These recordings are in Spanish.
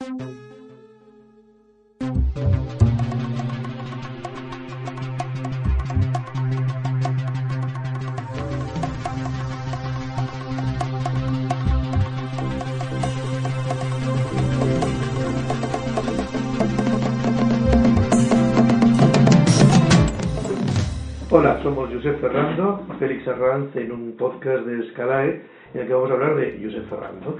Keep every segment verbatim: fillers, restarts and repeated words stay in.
Hola, somos Josep Ferrando, Félix Arranz en un podcast de Scalae en el que vamos a hablar de Josep Ferrando.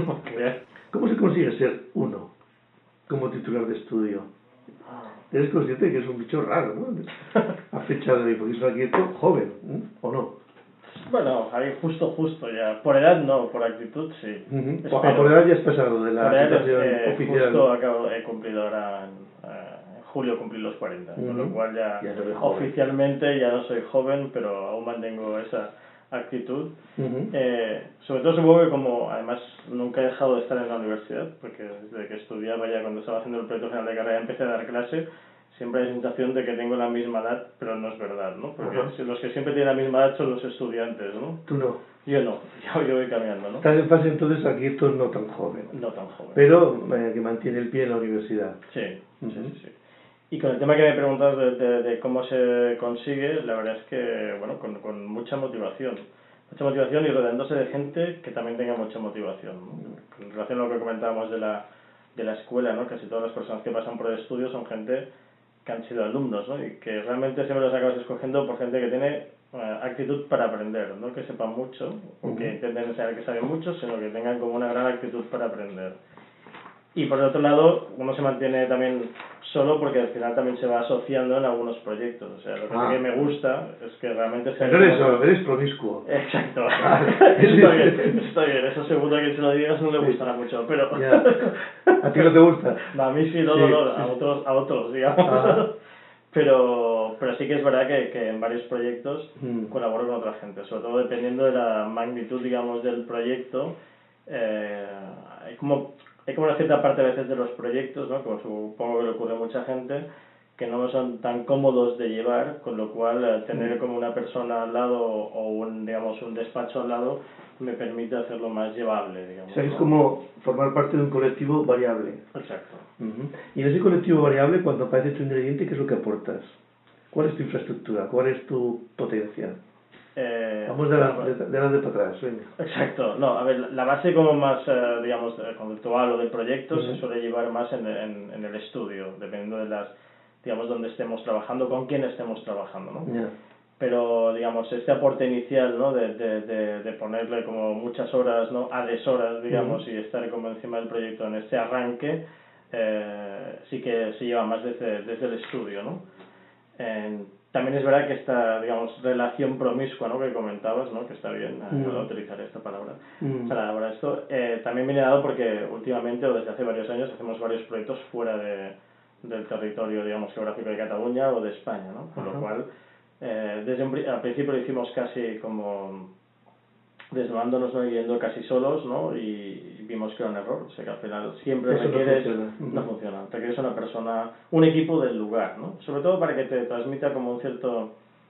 ¿Cómo se consigue ser uno como titular de estudio? Eres consciente que es un bicho raro, ¿no? A fecha de hoy, porque es un arquitecto joven, ¿eh? ¿O no? Bueno, ahí justo, justo ya. Por edad no, por actitud sí. Uh-huh. Ah, por edad ya has pasado de la situación eh, oficial. Justo acabo, he cumplido ahora, en, uh, en julio cumplí los cuarenta, uh-huh. Con lo cual ya, ya oficialmente ya no soy joven, pero aún mantengo esa actitud. Uh-huh. Eh, sobre todo supongo que como además nunca he dejado de estar en la universidad, porque desde que estudiaba ya cuando estaba haciendo el proyecto final de carrera empecé a dar clase. Siempre hay la sensación de que tengo la misma edad, pero no es verdad, ¿no? Porque uh-huh. Los que siempre tienen la misma edad son los estudiantes, ¿no? Tú no. Yo no, yo, yo voy cambiando, ¿no? Estás en fase entonces arquitecto no tan joven. No tan joven. Pero eh, que mantiene el pie en la universidad. Sí, uh-huh. sí, sí, sí. Y con el tema que me preguntas de, de, de cómo se consigue, la verdad es que, bueno, con, con mucha motivación. Mucha motivación y rodeándose de gente que también tenga mucha motivación, ¿no? En relación a lo que comentábamos de la, de la escuela, ¿no? Casi todas las personas que pasan por el estudio son gente que han sido alumnos, ¿no? Y que realmente siempre los acabas escogiendo por gente que tiene uh, actitud para aprender, no que sepan mucho, o uh-huh. que intenten enseñar que saben mucho, sino que tengan como una gran actitud para aprender. Y por el otro lado, uno se mantiene también solo porque al final también se va asociando en algunos proyectos. O sea, lo que, ah. sí que me gusta es que realmente... Se no eres, como... eres promiscuo. Exacto. Ah, está bien, está bien. Eso seguro que si lo digas no le sí. gustará mucho, pero... Yeah. ¿A ti no te gusta? No, a mí sí, no, sí, no, no, sí. a otros, a otros, digamos. Ah. Pero, pero sí que es verdad que, que en varios proyectos hmm. colaboro con otra gente, sobre todo dependiendo de la magnitud, digamos, del proyecto. Eh, hay como... Hay como una cierta parte a veces de los proyectos, ¿no? Como supongo que le ocurre a mucha gente, que no son tan cómodos de llevar, con lo cual eh, tener como una persona al lado o un, digamos, un despacho al lado me permite hacerlo más llevable, digamos. O sea, ¿no? Es como formar parte de un colectivo variable. Exacto. Uh-huh. Y en ese colectivo variable, cuando aparece tu ingrediente, ¿qué es lo que aportas? ¿Cuál es tu infraestructura? ¿Cuál es tu potencia? Eh, Vamos de adelante de, de, de para atrás, venga. Exacto, no, a ver, la base como más, eh, digamos, conceptual o del proyecto uh-huh. se suele llevar más en, en, en el estudio, dependiendo de las, digamos, donde estemos trabajando, con quién estemos trabajando, ¿no? Yeah. Pero, digamos, este aporte inicial, ¿no? De, de, de, de ponerle como muchas horas, ¿no? A deshoras, digamos, uh-huh. y estar como encima del proyecto en este arranque, eh, sí que se lleva más desde, desde el estudio, ¿no? En, También es verdad que esta, digamos, relación promiscua, ¿no? Que comentabas, ¿no? Que está bien mm. no utilizar esta palabra. Mm. Para, para esto eh, también viene dado porque últimamente o desde hace varios años hacemos varios proyectos fuera de, del territorio, digamos, geográfico de Cataluña o de España, ¿no? Con uh-huh. lo cual, eh, desde un, al principio lo hicimos casi como desnudándonos, ¿no? Y yendo casi solos, ¿no? Y vimos que era un error, o sea que al final siempre Eso requieres, no funciona. no funciona, requieres una persona, un equipo del lugar, ¿no? Sobre todo para que te transmita como un cierto,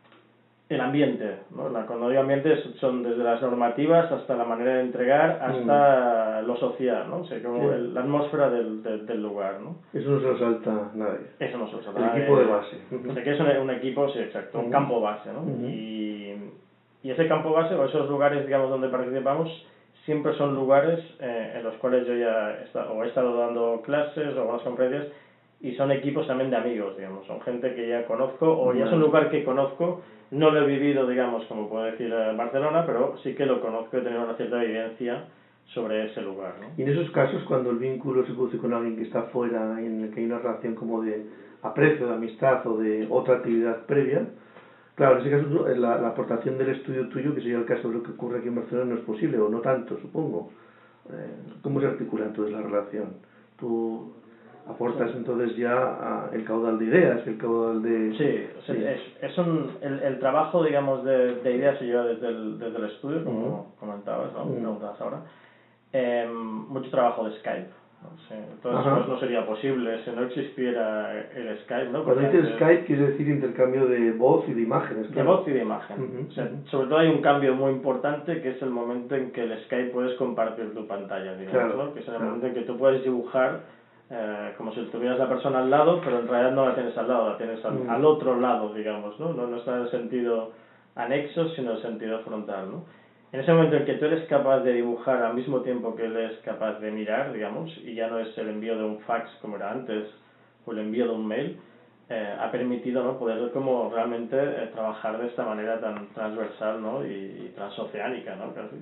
el ambiente, ¿no? La, cuando digo ambiente son desde las normativas hasta la manera de entregar, hasta mm. lo social, ¿no? O sea, como sí. el, la atmósfera del, del, del lugar, ¿no? Eso no se lo salta nadie. Eso no se lo salta el nadie. El equipo de base. O sea, que es un, un equipo, sí, exacto, uh-huh. un campo base, ¿no? Uh-huh. Y... Y ese campo base, o esos lugares, digamos, donde participamos, siempre son lugares eh, en los cuales yo ya he estado, o he estado dando clases o algunas conferencias, y son equipos también de amigos, digamos, son gente que ya conozco, o ya es un lugar que conozco, no lo he vivido, digamos, como puedo decir en Barcelona, pero sí que lo conozco, he tenido una cierta evidencia sobre ese lugar, ¿no? Y en esos casos, cuando el vínculo se produce con alguien que está fuera, en el que hay una relación como de aprecio, de amistad o de otra actividad previa, claro, en ese caso la, la aportación del estudio tuyo, que sería el caso de lo que ocurre aquí en Barcelona, no es posible, o no tanto, supongo. Eh, ¿Cómo se articula entonces la relación? Tú aportas entonces ya a el caudal de ideas, el caudal de... Sí, o sea, sí. es, es un, el, el trabajo, digamos, de, de ideas se lleva desde el, desde el estudio, como uh-huh. comentabas, ¿no? Uh-huh. Preguntabas ahora. Eh, mucho trabajo de Skype. ¿no? Sí, entonces pues no sería posible si no existiera el Skype, ¿no? Cuando dices Skype quiere decir intercambio de voz y de imágenes. Claro. De voz y de imagen. Uh-huh, o sea, uh-huh. Sobre todo hay un cambio muy importante que es el momento en que el Skype puedes compartir tu pantalla, digamos, claro, ¿no? Que es el claro. momento en que tú puedes dibujar eh, como si tuvieras la persona al lado, pero en realidad no la tienes al lado, la tienes al, Mm. al otro lado, digamos, ¿no? ¿no? No está en el sentido anexo, sino en el sentido frontal, ¿no? En ese momento en que tú eres capaz de dibujar al mismo tiempo que él es capaz de mirar, digamos, y ya no es el envío de un fax como era antes, o el envío de un mail, eh, ha permitido, ¿no?, poder como realmente eh, trabajar de esta manera tan transversal, ¿no?, y, y transoceánica, ¿no?, casi.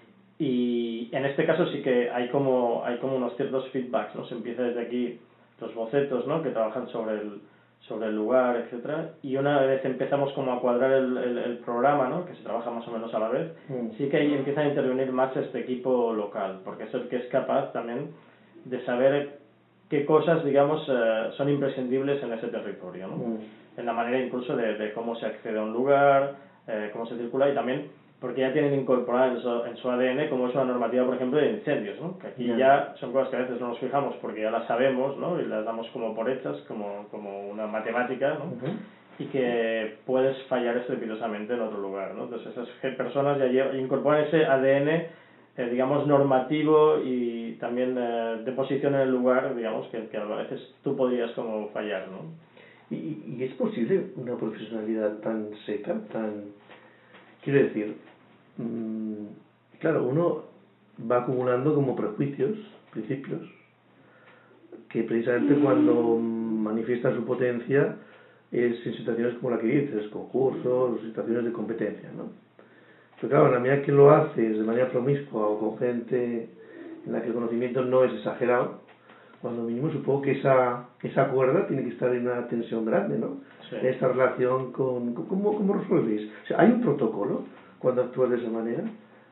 Y en este caso sí que hay como hay como unos ciertos feedbacks, ¿no? Se empieza desde aquí los bocetos, ¿no?, que trabajan sobre el sobre el lugar, etcétera, y una vez empezamos como a cuadrar el, el, el programa, ¿no?, que se trabaja más o menos a la vez, Mm. sí que ahí empieza a intervenir más este equipo local, porque es el que es capaz también de saber qué cosas, digamos, eh, son imprescindibles en ese territorio, ¿no? Mm. En la manera incluso de, de cómo se accede a un lugar, eh, cómo se circula, y también porque ya tienen incorporada en su, en su A D N como es una normativa, por ejemplo, de incendios, ¿no? Que aquí Yeah. ya son cosas que a veces no nos fijamos porque ya las sabemos, ¿no?, y las damos como por hechas, como, como una matemática, ¿no? Uh-huh. Y que puedes fallar estrepitosamente en otro lugar, ¿no? Entonces esas personas ya llevan, incorporan ese A D N, eh, digamos, normativo y también eh, de posición en el lugar, digamos, que, que a veces tú podrías como fallar, ¿no? ¿Y, y es posible una profesionalidad tan seca, tan... Quiero decir, mmm, claro, uno va acumulando como prejuicios, principios, que precisamente cuando manifiesta su potencia es en situaciones como la que dices, concursos, situaciones de competencia, ¿no? Pero claro, en la medida que lo haces de manera promiscua o con gente en la que el conocimiento no es exagerado, cuando mínimo supongo que esa, esa cuerda tiene que estar en una tensión grande, ¿no? Sí. En esta relación con... con ¿cómo, ¿Cómo resolvéis? O sea, ¿hay un protocolo cuando actúas de esa manera?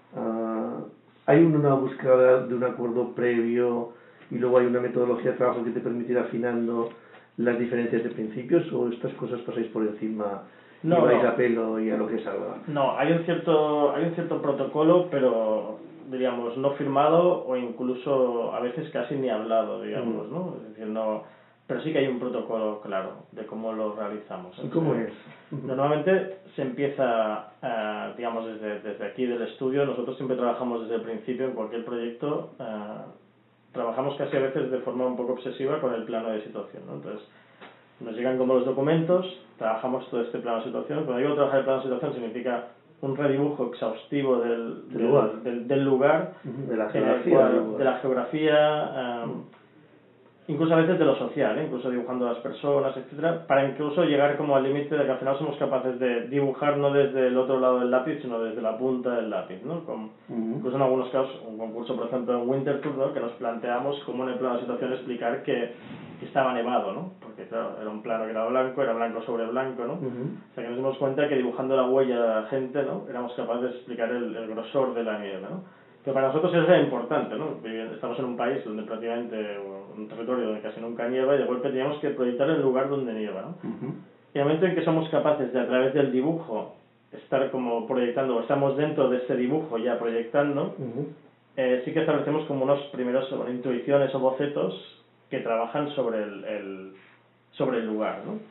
Uh, ¿Hay una búsqueda de un acuerdo previo y luego hay una metodología de trabajo que te permite ir afinando las diferencias de principios, o estas cosas pasáis por encima No, y vais no. a pelo y a lo que salga? No, hay un cierto hay un cierto protocolo, pero diríamos no firmado o incluso a veces casi ni hablado, digamos, Mm. ¿no? Es decir, no, pero sí que hay un protocolo claro de cómo lo realizamos. ¿Y cómo es? Normalmente se empieza, eh, digamos, desde, desde aquí del estudio. Nosotros siempre trabajamos desde el principio en cualquier proyecto. Eh, trabajamos casi a veces de forma un poco obsesiva con el plano de situación, ¿no? Entonces, nos llegan como los documentos, trabajamos todo este plano de situación. Cuando digo trabajar el plano de situación significa un redibujo exhaustivo del, Del del, lugar. del, del lugar, De la en el geografía del cual, lugar. de la geografía, um, incluso a veces de lo social, ¿eh? Incluso dibujando a las personas, etcétera, para incluso llegar como al límite de que al final somos capaces de dibujar no desde el otro lado del lápiz, sino desde la punta del lápiz, ¿no? Con, Uh-huh. incluso en algunos casos, un concurso, por ejemplo, en Winterthur, ¿no?, que nos planteamos como en el plano de situación explicar que, que estaba nevado, ¿no? Porque claro, era un plano que era blanco, era blanco sobre blanco, ¿no? Uh-huh. O sea que nos dimos cuenta que dibujando la huella de la gente, ¿no?, éramos capaces de explicar el, el grosor de la nieve, ¿no? Que para nosotros eso era importante, ¿no? Estamos en un país donde prácticamente, un territorio donde casi nunca nieva, y de golpe teníamos que proyectar el lugar donde nieva, ¿no? Uh-huh. Y el momento en que somos capaces de, a través del dibujo, estar como proyectando, o estamos dentro de ese dibujo ya proyectando, Uh-huh. eh, sí que establecemos como unos primeros bueno, intuiciones o bocetos que trabajan sobre el, el, sobre el lugar, ¿no?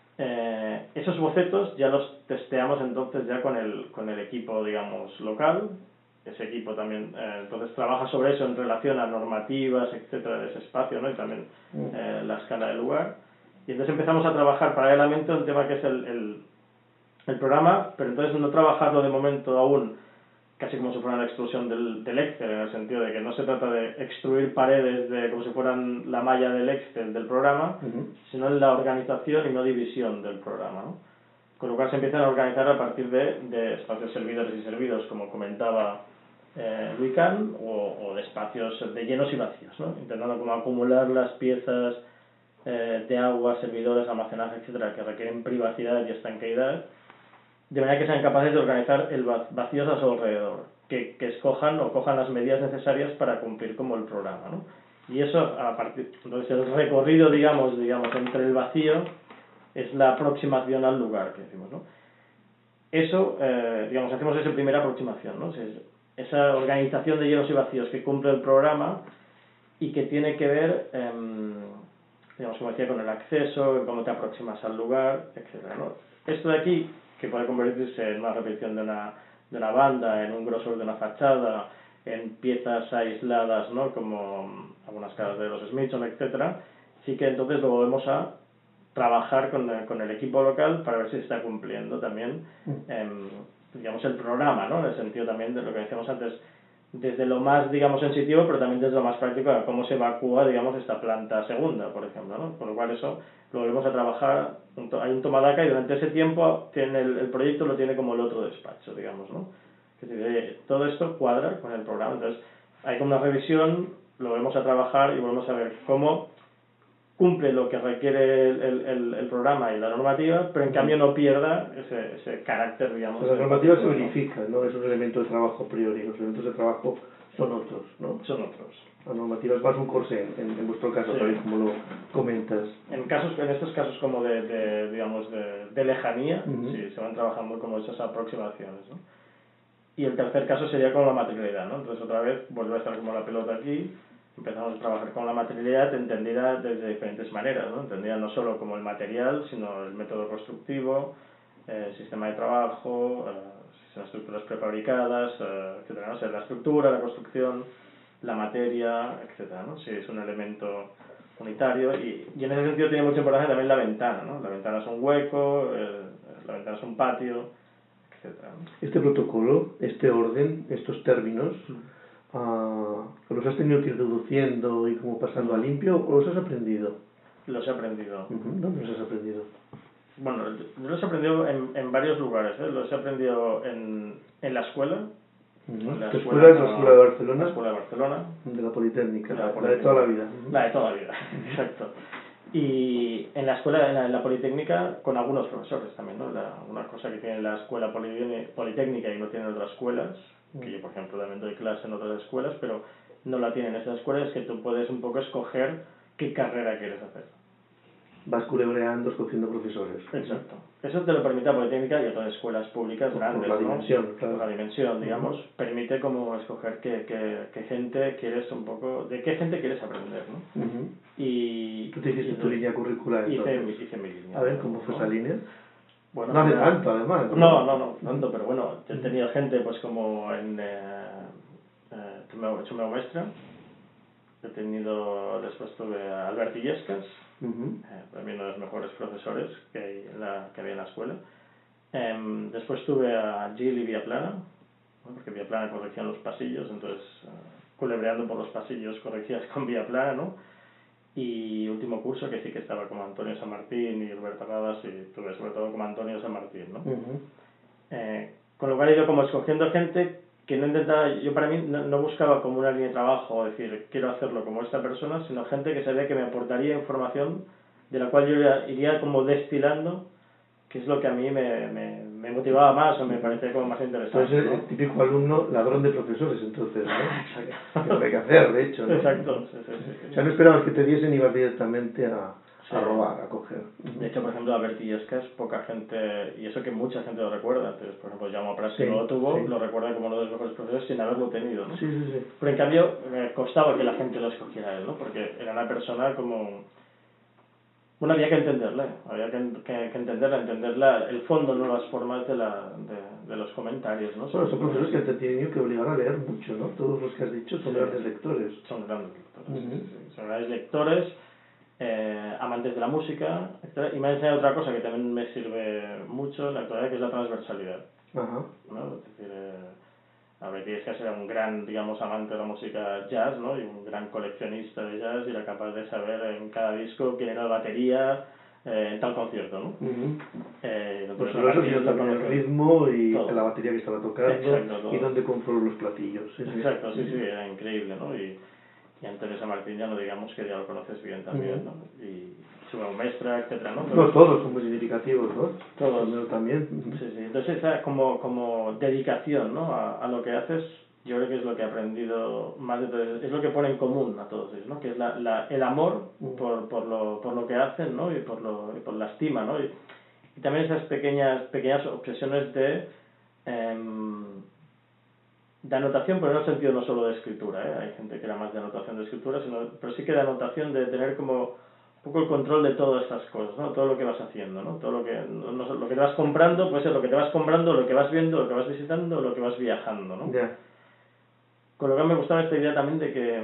Eh, esos bocetos ya los testeamos entonces ya con el, con el equipo, digamos, local. Ese equipo también eh, entonces trabaja sobre eso en relación a normativas, etcétera, de ese espacio, ¿no? Y también eh, la escala del lugar. Y entonces empezamos a trabajar paralelamente un tema que es el, el, el programa, pero entonces no trabajarlo de momento aún casi como si fuera una extrusión del, del Excel, en el sentido de que no se trata de extruir paredes de como si fueran la malla del Excel del programa, Uh-huh. sino en la organización y no división del programa, ¿no? Con lo cual se empiezan a organizar a partir de, de espacios servidores y servidos, como comentaba eh, Luican, o, o de espacios de llenos y vacíos, ¿no? Intentando como acumular las piezas eh, de agua, servidores, almacenaje, etcétera, que requieren privacidad y estanqueidad, de manera que sean capaces de organizar el vacíos a su alrededor, que, que escojan o cojan las medidas necesarias para cumplir como el programa, ¿no? Y eso a partir, entonces el recorrido, digamos, digamos entre el vacío es la aproximación al lugar que decimos, ¿no? Eso, eh, digamos, hacemos esa primera aproximación, ¿no? Es esa organización de llenos y vacíos que cumple el programa y que tiene que ver, eh, digamos, como decía, con el acceso, en cómo te aproximas al lugar, etcétera, ¿no? Esto de aquí, que puede convertirse en una repetición de una, de una banda, en un grosor de una fachada, en piezas aisladas, ¿no? Como algunas caras de los Smithson, etcétera, sí que entonces lo volvemos a trabajar con el, con el equipo local para ver si se está cumpliendo también, eh, digamos, el programa, ¿no? En el sentido también de lo que decíamos antes, desde lo más, digamos, sensitivo, pero también desde lo más práctico, a cómo se evacúa, digamos, esta planta segunda, por ejemplo, ¿no? Con lo cual eso lo volvemos a trabajar, hay un tomadaca y durante ese tiempo tiene el, el proyecto lo tiene como el otro despacho, digamos, ¿no? Es decir, eh, todo esto cuadra con el programa, entonces hay como una revisión, lo volvemos a trabajar y volvemos a ver cómo cumple lo que requiere el, el, el, el programa y la normativa, pero en cambio no pierda ese, ese carácter, digamos. Pero la normativa se verifica, ¿no? Es un elemento de trabajo a priori, los elementos de trabajo son otros, ¿no? Son otros. La normativa es más un corsé, en, en vuestro caso, sí. tal y como lo comentas. En casos, en estos casos como de, de digamos, de, de lejanía, uh-huh. sí, se van trabajando como esas aproximaciones, ¿no? Y el tercer caso sería con la materialidad, ¿no? Entonces otra vez vuelve a estar como la pelota aquí. Empezamos a trabajar con la materialidad entendida desde diferentes maneras, ¿no? Entendida no solo como el material, sino el método constructivo, eh, el sistema de trabajo, eh, si son estructuras prefabricadas, eh, etcétera, ¿no? O sea, la estructura, la construcción, la materia, etcétera, ¿no? Si es un elemento unitario y, y en ese sentido tiene mucha importancia también la ventana, ¿no? La ventana es un hueco, eh, la ventana es un patio, etcétera, ¿no? Este protocolo, este orden, estos términos, Uh, ¿los has tenido que ir deduciendo y como pasando a limpio o los has aprendido? Los he aprendido. Uh-huh. ¿Dónde los has aprendido? Bueno, yo los he aprendido en, en varios lugares, ¿eh? Los he aprendido en, en la escuela. Uh-huh. En la ¿Tu escuela, escuela es la escuela de Barcelona? La escuela de Barcelona. De la Politécnica, de la, la, Politécnica. la de toda la vida. Uh-huh. La de toda la vida, uh-huh. Exacto. Y en la escuela, en la, en la Politécnica, con algunos profesores también, ¿no? La, una cosa que tiene la escuela Politécnica y no tienen otras escuelas, que yo por ejemplo también doy clase en otras escuelas, pero no la tienen esas escuelas, es que tú puedes un poco escoger qué carrera quieres hacer. Vas culebreando, escogiendo profesores. Exacto. Eso te lo permite la Politécnica y otras escuelas públicas por, grandes, por la ¿no? dimensión, claro. Por la dimensión, digamos, uh-huh. Permite como escoger qué, qué, qué gente quieres un poco, de qué gente quieres aprender, ¿no? Uh-huh. Y tú te hiciste y, tu línea curricular, hice, entonces. hice mi línea. A ver, ¿cómo fue ¿no? esa línea? Bueno, no hace pues, tanto, además. No, no, no, tanto, pero bueno, he tenido gente, pues como en eh, eh, Tomeu, Tomeu Mestre, he tenido, después tuve a Albert Illescas, uh-huh. eh, también uno de los mejores profesores que, hay en la, que había en la escuela. Eh, después tuve a Gil y Viaplana, ¿no? Porque Viaplana corregía los pasillos, entonces uh, culebreando por los pasillos corregías con Viaplana, ¿no? Y último curso que sí que estaba con Antonio San Martín y Roberto Radas y tuve sobre todo con Antonio San Martín, ¿no? Uh-huh. Eh, con lo cual he ido como escogiendo gente que no intentaba, yo para mí no, no buscaba como una línea de trabajo o decir quiero hacerlo como esta persona, sino gente que sabía que me aportaría información de la cual yo iría, iría como destilando que es lo que a mí me, me, me motivaba más o me parecía como más interesante. Entonces, ¿no? El típico alumno ladrón de profesores, entonces, ¿no? Exacto. Que lo hay que hacer, de hecho, ¿no? Exacto. Sí, sí, sí, sí. O sea, no esperabas que te diesen y ibas directamente a, sí. a robar, a coger. De hecho, por ejemplo, Albert Illescas, poca gente, y eso que mucha gente lo recuerda, entonces, por ejemplo, Jaume Prats, que sí, no lo tuvo, sí. lo recuerda como uno de los mejores profesores sin haberlo tenido, ¿no? Sí, sí, sí. Pero en cambio, me costaba que la gente lo escogiera a él, ¿no? Porque era una persona como... Bueno, había que entenderle, había que, que, que entenderla, entenderla, el fondo, no las formas de, la, de, de los comentarios, ¿no? Bueno, son profesores que te han tenido que obligar a leer mucho, ¿no? Todos los que has dicho son sí, grandes lectores. Son grandes lectores, uh-huh. sí, sí. Son grandes lectores, eh, amantes de la música, etcétera. Y me ha enseñado otra cosa que también me sirve mucho en la actualidad, que es la transversalidad. Ajá. ¿No? Es decir, eh, Albert Illescas era un gran, digamos, amante de la música jazz, ¿no? Y un gran coleccionista de jazz y era capaz de saber en cada disco quién era la batería eh, en tal concierto, ¿no? Uh-huh. Eh, pues solo eso, sino también el ritmo y todo. La batería que estaba tocando. Exacto, y dónde compró los platillos. Sí, Exacto, sí, sí, era increíble, ¿no? Y, y Antonio San Martín ya no digamos que ya lo conoces bien también, uh-huh. ¿no? Y su maestra, etcétera, ¿no? Pero, no, todos son muy significativos, ¿no? Todos. Primero también. Sí, sí. Entonces esa como, como dedicación, ¿no? A, a lo que haces, yo creo que es lo que he aprendido más de todo, es lo que pone en común a todos ellos, ¿no? Que es la, la, el amor por, por, lo, por lo que hacen, ¿no? Y por, lo, y por la estima, ¿no? Y, y también esas pequeñas, pequeñas obsesiones de... Eh, de anotación, pero en el sentido no solo de escritura, ¿eh? Hay gente que era más de anotación de escritura, sino, pero sí que de anotación de tener como un poco el control de todas estas cosas, ¿no? Todo lo que vas haciendo, ¿no? Todo lo que no, no, lo que te vas comprando, puede ser lo que te vas comprando, lo que vas viendo, lo que vas visitando, lo que vas viajando, ¿no? Yeah. con lo que me gustaba esta idea también de que,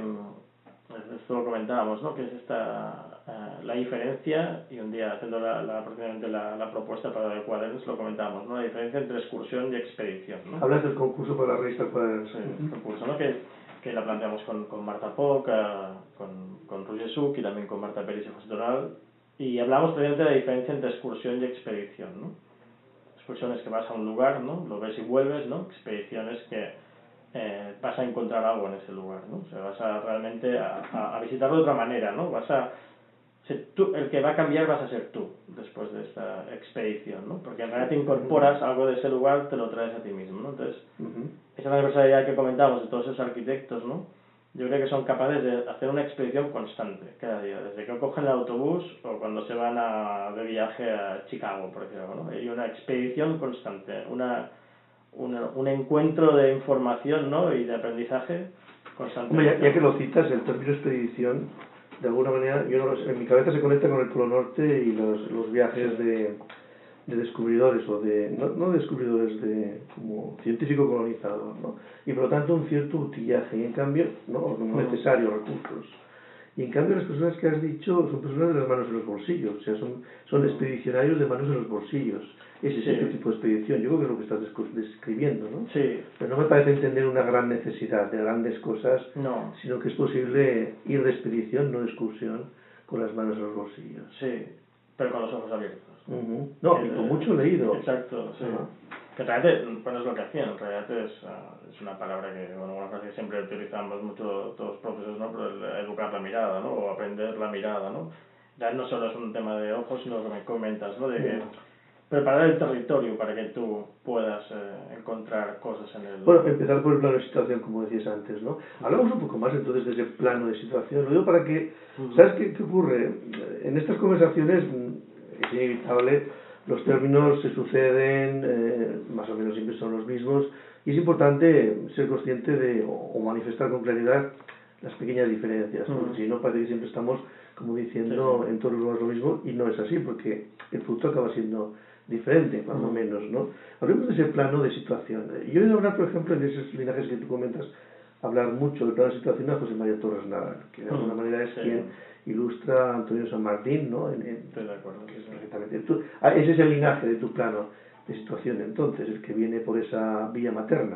esto lo comentábamos, ¿no? Que es esta uh, la diferencia, y un día haciendo la, la, la, la propuesta para el Quaderns lo comentábamos, ¿no? La diferencia entre excursión y expedición, ¿no? Hablas del concurso para la revista Quaderns. Sí, el concurso, ¿no? Que, que la planteamos con, con Marta Poc, uh, con, con Roger Such y también con Marta Pérez y José Donal, y hablamos precisamente de la diferencia entre excursión y expedición, ¿no? Excursiones que vas a un lugar, ¿no? Lo ves y vuelves, ¿no? Expediciones que Eh, vas a encontrar algo en ese lugar, ¿no? O sea, vas a realmente a, a, a visitarlo de otra manera, ¿no? Vas a ser tú, el que va a cambiar vas a ser tú después de esta expedición, ¿no? Porque en realidad te incorporas algo de ese lugar, te lo traes a ti mismo, ¿no? Entonces, uh-huh. esa transversalidad que comentábamos de todos esos arquitectos, ¿no? Yo creo que son capaces de hacer una expedición constante cada día, desde que cogen el autobús o cuando se van a, de viaje a Chicago, por ejemplo, ¿no? Hay una expedición constante, una Un, un encuentro de información, ¿no? Y de aprendizaje constante. Hombre, ya, ya que lo citas, el término expedición, de alguna manera, yo no, en mi cabeza se conecta con el Polo Norte y los, los viajes sí. de, de descubridores, o de, no, no descubridores, de como científico colonizador, ¿no? Y por lo tanto un cierto utillaje, y en cambio, no, no necesarios recursos. Y en cambio las personas que has dicho son personas de las manos en los bolsillos, o sea, son, son expedicionarios de manos en los bolsillos. Ese sí. es el tipo de expedición, yo creo que es lo que estás describiendo, ¿no? Sí. Pero no me parece entender una gran necesidad de grandes cosas, no. sino que es posible ir de expedición, no de excursión, con las manos en los bolsillos. Sí, pero con los ojos abiertos. Uh-huh. No, que, y con mucho leído. Exacto, sí. Uh-huh. Que en realidad, bueno, es lo que hacían, en realidad es, uh, es una palabra que, bueno, una frase que siempre utilizamos mucho todos los profesores, ¿no? Pero el, educar la mirada, ¿no? O aprender la mirada, ¿no? Ya no solo es un tema de ojos, sino lo que me comentas, ¿no? De que uh-huh. preparar el territorio para que tú puedas eh, encontrar cosas en el... Bueno, empezar por el plano de situación, como decías antes, ¿no? Hablamos un poco más entonces de ese plano de situación. Lo digo para que... Uh-huh. ¿Sabes qué, qué ocurre? En estas conversaciones es inevitable, los términos se suceden, eh, más o menos siempre son los mismos, y es importante ser consciente de, o, o manifestar con claridad las pequeñas diferencias, uh-huh. porque si no parece que siempre estamos como diciendo sí. en todos los lugares lo mismo, y no es así, porque el fruto acaba siendo diferente, cuando uh-huh. menos, ¿no? Hablemos de ese plano de situación. Yo he oído hablar, por ejemplo, en esos linajes que tú comentas, hablar mucho del plano de situación a José María Torres Nadal, que de alguna uh-huh. manera es sí. quien ilustra a Antonio San Martín, ¿no? En, en, Estoy de acuerdo. Que es perfectamente. Tú, ah, ese es el linaje de tu plano de situación, entonces, el que viene por esa vía materna.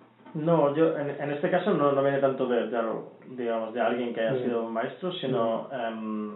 No, yo en, en este caso no, no viene tanto de, de, digamos, de alguien que haya uh-huh. sido un maestro, sino... Uh-huh. Um,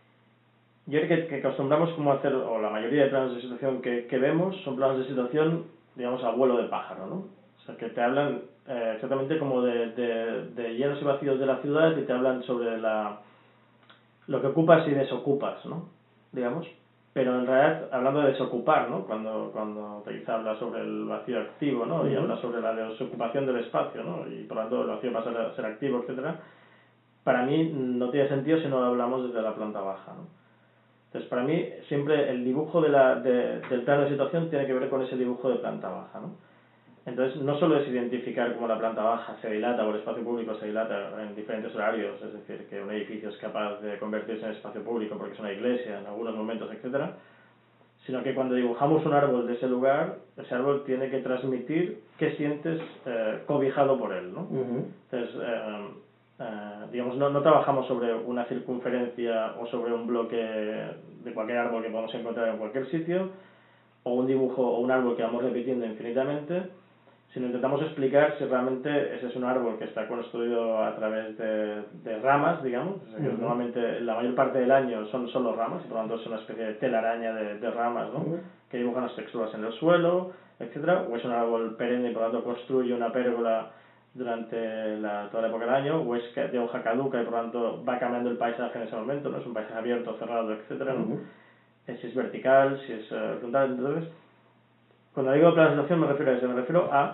yo creo que, que acostumbramos como a hacer, o la mayoría de planos de situación que, que vemos son planos de situación, digamos, a vuelo de pájaro, ¿no? O sea, que te hablan eh, exactamente como de, de, de llenos y vacíos de la ciudad y te hablan sobre la lo que ocupas y desocupas, ¿no? Digamos. Pero en realidad, hablando de desocupar, ¿no? Cuando, cuando te quizá habla sobre el vacío activo, ¿no? Y uh-huh. habla sobre la desocupación del espacio, ¿no? Y por lo tanto el vacío pasa a ser activo, etcétera. Para mí no tiene sentido si no lo hablamos desde la planta baja, ¿no? Entonces, para mí, siempre el dibujo de la, de, del plano de situación tiene que ver con ese dibujo de planta baja, ¿no? Entonces, no solo es identificar cómo la planta baja se dilata o el espacio público se dilata en diferentes horarios, es decir, que un edificio es capaz de convertirse en espacio público porque es una iglesia en algunos momentos, etcétera, sino que cuando dibujamos un árbol de ese lugar, ese árbol tiene que transmitir qué sientes eh, cobijado por él, ¿no? Uh-huh. Entonces, eh, Uh, digamos, no, no trabajamos sobre una circunferencia o sobre un bloque de cualquier árbol que podamos encontrar en cualquier sitio, o un dibujo o un árbol que vamos repitiendo infinitamente, sino intentamos explicar si realmente ese es un árbol que está construido a través de, de ramas, digamos, o sea, que uh-huh. normalmente la mayor parte del año son solo ramas, y por lo tanto es una especie de telaraña de, de ramas, ¿no? Uh-huh. que dibujan las texturas en el suelo, etcétera, o es un árbol perenne y por lo tanto construye una pérgola durante la, toda la época del año, o es de hoja caduca y por lo tanto va cambiando el paisaje en ese momento, ¿no? Es un paisaje abierto, cerrado, etcétera, ¿no? Uh-huh. Si es vertical, si es uh, horizontal. Entonces, cuando digo plano de situación me refiero a eso, me refiero a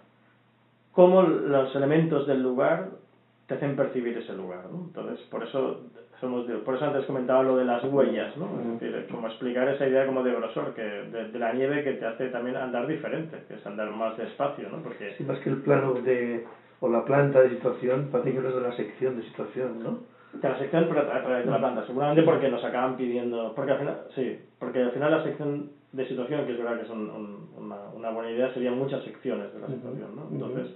cómo los elementos del lugar te hacen percibir ese lugar, ¿no? Entonces, por eso somos de, por eso antes comentaba lo de las huellas, ¿no? Uh-huh. Es decir, como explicar esa idea como de grosor, que de, de la nieve que te hace también andar diferente, que es andar más despacio, ¿no? Porque sí, más que el plano de o la planta de situación, parece que no es de la sección de situación, ¿no? De la sección, pero a través de la planta, seguramente porque nos acaban pidiendo, porque al final, sí, porque al final la sección de situación, que es verdad que es un, un, una, una buena idea, serían muchas secciones de la situación, ¿no? Entonces,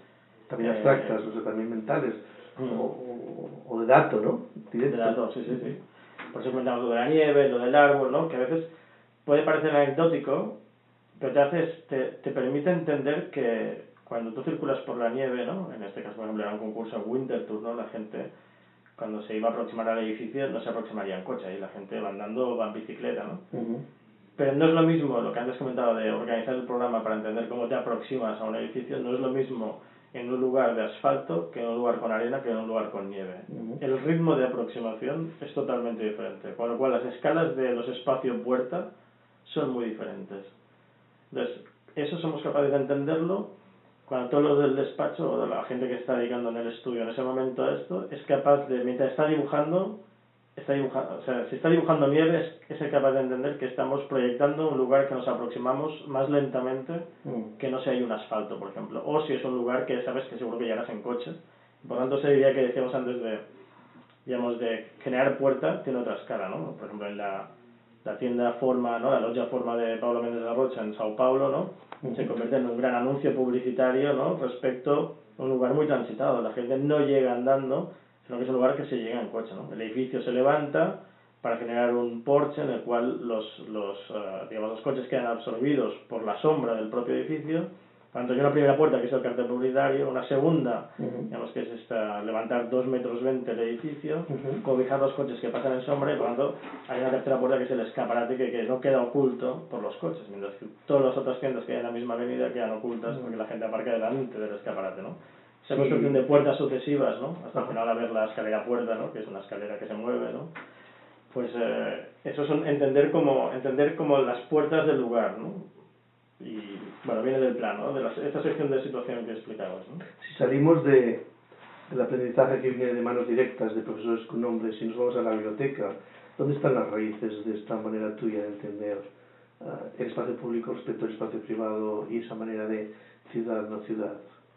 También eh, abstractas, o sea, también mentales, mm. o, o, o de dato, ¿no? Directo. De dato, sí, sí, sí. Por eso comentamos lo de la nieve, lo del árbol, ¿no? Que a veces puede parecer anecdótico, pero te, haces, te, te permite entender que cuando tú circulas por la nieve, ¿no? En este caso, por ejemplo, era un concurso en Winter Tour, ¿no? La gente, cuando se iba a aproximar al edificio, no se aproximaría en coche, y la gente va andando, va en bicicleta, ¿no? Uh-huh. Pero no es lo mismo lo que antes comentaba de organizar el programa para entender cómo te aproximas a un edificio, no es lo mismo en un lugar de asfalto que en un lugar con arena que en un lugar con nieve. Uh-huh. El ritmo de aproximación es totalmente diferente, con lo cual las escalas de los espacios puerta son muy diferentes. Entonces, eso somos capaces de entenderlo cuando todos los del despacho o la gente que está dedicando en el estudio en ese momento a esto es capaz de, mientras está dibujando, está dibujando, o sea, si está dibujando nieve es, es capaz de entender que estamos proyectando un lugar que nos aproximamos más lentamente uh-huh. que no si hay un asfalto, por ejemplo, o si es un lugar que sabes que seguro que llegarás en coche. Por tanto, esa idea que decíamos antes de, digamos, de generar puerta tiene otra escala, ¿no? Por ejemplo, en la, la tienda Forma, ¿no? La logia Forma de Pablo Méndez de la Rocha en Sao Paulo, ¿no? Uh-huh. Se convierte en un gran anuncio publicitario, ¿no? Respecto a un lugar muy transitado. La gente no llega andando, sino que es un lugar que se llega en coche, ¿no? El edificio se levanta para generar un porche en el cual los, los, uh, digamos, los coches quedan absorbidos por la sombra del propio edificio. Por tanto, hay una primera puerta que es el cartel publicitario, una segunda, uh-huh. digamos que es esta, levantar dos metros veinte el edificio, uh-huh. cobijar los coches que pasan en sombra, y por tanto hay una tercera puerta que es el escaparate que, que no queda oculto por los coches, mientras que todas las otras tiendas que hay en la misma avenida quedan ocultas uh-huh. porque la gente aparca delante del escaparate, ¿no? Esa sí. construcción de puertas sucesivas, ¿no? Hasta uh-huh. al final a ver la escalera puerta, ¿no? Que es una escalera que se mueve, ¿no? Pues eh, eso es entender como, entender como las puertas del lugar, ¿no? Y bueno, viene del plano, ¿no? De la, esta sección de situación que explicabas, ¿no? Si salimos de, del aprendizaje que viene de manos directas de profesores con nombres, si nos vamos a la biblioteca, ¿dónde están las raíces de esta manera tuya de entender uh, el espacio público respecto al espacio privado y esa manera de ciudad no ciudad?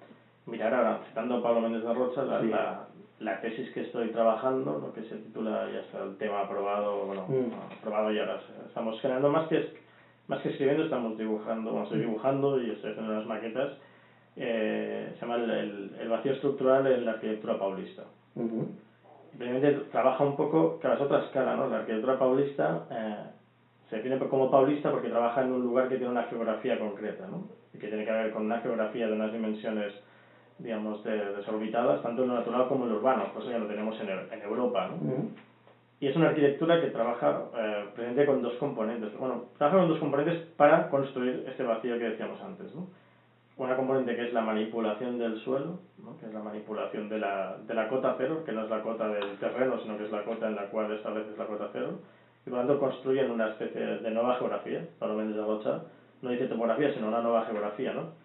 Mira, ahora citando a Pablo Méndez de la Rocha, la, sí. la, la tesis que estoy trabajando, ¿no? Que se titula, ya está el tema aprobado, bueno, mm. aprobado y ahora estamos generando más que más que escribiendo, estamos dibujando, bueno, estoy dibujando y estoy haciendo unas maquetas, eh, se llama el, el, el vacío estructural en la arquitectura paulista. Uh-huh. Y precisamente trabaja un poco, claro, es otra escala, ¿no? La arquitectura paulista eh, se define como paulista porque trabaja en un lugar que tiene una geografía concreta, ¿no? Y que tiene que ver con una geografía de unas dimensiones, digamos, de, desorbitadas, tanto en lo natural como en lo urbano, cosa que no tenemos en, en Europa, ¿no? Uh-huh. Y es una arquitectura que trabaja eh, presente con dos componentes. Bueno, trabaja con dos componentes para construir este vacío que decíamos antes, ¿no? Una componente que es la manipulación del suelo, ¿no? Que es la manipulación de la, de la cota cero, que no es la cota del terreno, sino que es la cota en la cual estableces la cota cero. Y por lo tanto construyen una especie de nueva geografía. Pablo Méndez de la Rocha no dice topografía, sino una nueva geografía, ¿no?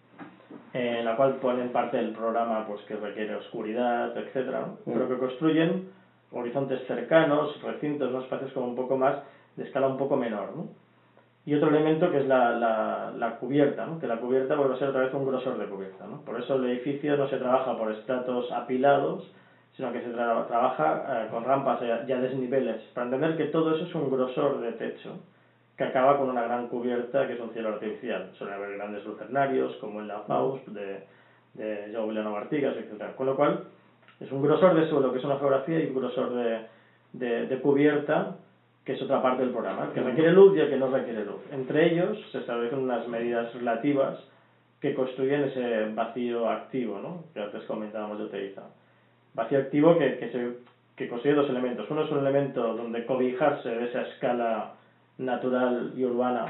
En la cual ponen parte del programa pues que requiere oscuridad, etcétera, ¿no? Pero que construyen horizontes cercanos, recintos, ¿no? Espacios como un poco más de escala un poco menor, ¿no? Y otro elemento que es la, la, la cubierta, ¿no? Que la cubierta vuelve a ser otra vez un grosor de cubierta, ¿no? Por eso el edificio no se trabaja por estratos apilados, sino que se tra trabaja eh, con rampas y a desniveles, para entender que todo eso es un grosor de techo que acaba con una gran cubierta que es un cielo artificial. Suelen haber grandes lucernarios, como en la Faust de, de Joao Villano Artigas, etcétera. Con lo cual, es un grosor de suelo, que es una geografía, y un grosor de, de, de cubierta, que es otra parte del programa, el que requiere luz y el que no requiere luz. Entre ellos se establecen unas medidas relativas que construyen ese vacío activo, ¿no? Que antes comentábamos de Oteiza. Vacío activo que, que, se, que construye dos elementos. Uno es un elemento donde cobijarse de esa escala natural y urbana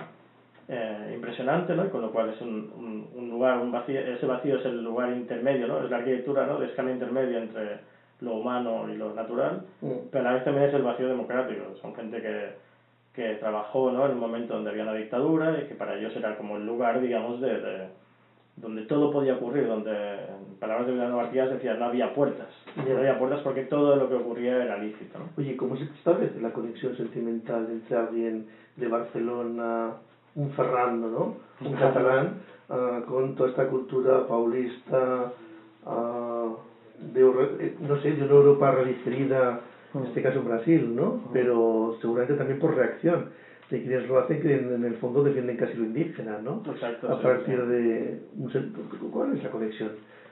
eh, impresionante, ¿no? Y con lo cual es un, un, un lugar, un vacío, ese vacío es el lugar intermedio, ¿no? Es la arquitectura, ¿no? De escala intermedia entre lo humano y lo natural, mm. pero a la vez también es el vacío democrático. Son gente que, que trabajó, ¿no? En un momento donde había una dictadura y que para ellos era como el lugar, digamos, de, de donde todo podía ocurrir, donde, en palabras de Villano Artigas, decía no había puertas, no. no había puertas porque todo lo que ocurría era lícito, ¿no? Oye, ¿cómo se establece la conexión sentimental entre alguien de Barcelona, un Ferrando, ¿no? Un catalán, uh, con toda esta cultura paulista, uh, de, no sé, de una Europa redigerida, en este caso en Brasil, ¿no? Pero seguramente también por reacción de quienes lo hacen, que en, en el fondo defienden casi lo indígena, ¿no? Exacto. A sí, partir sí. de... ¿Cuál es la conexión?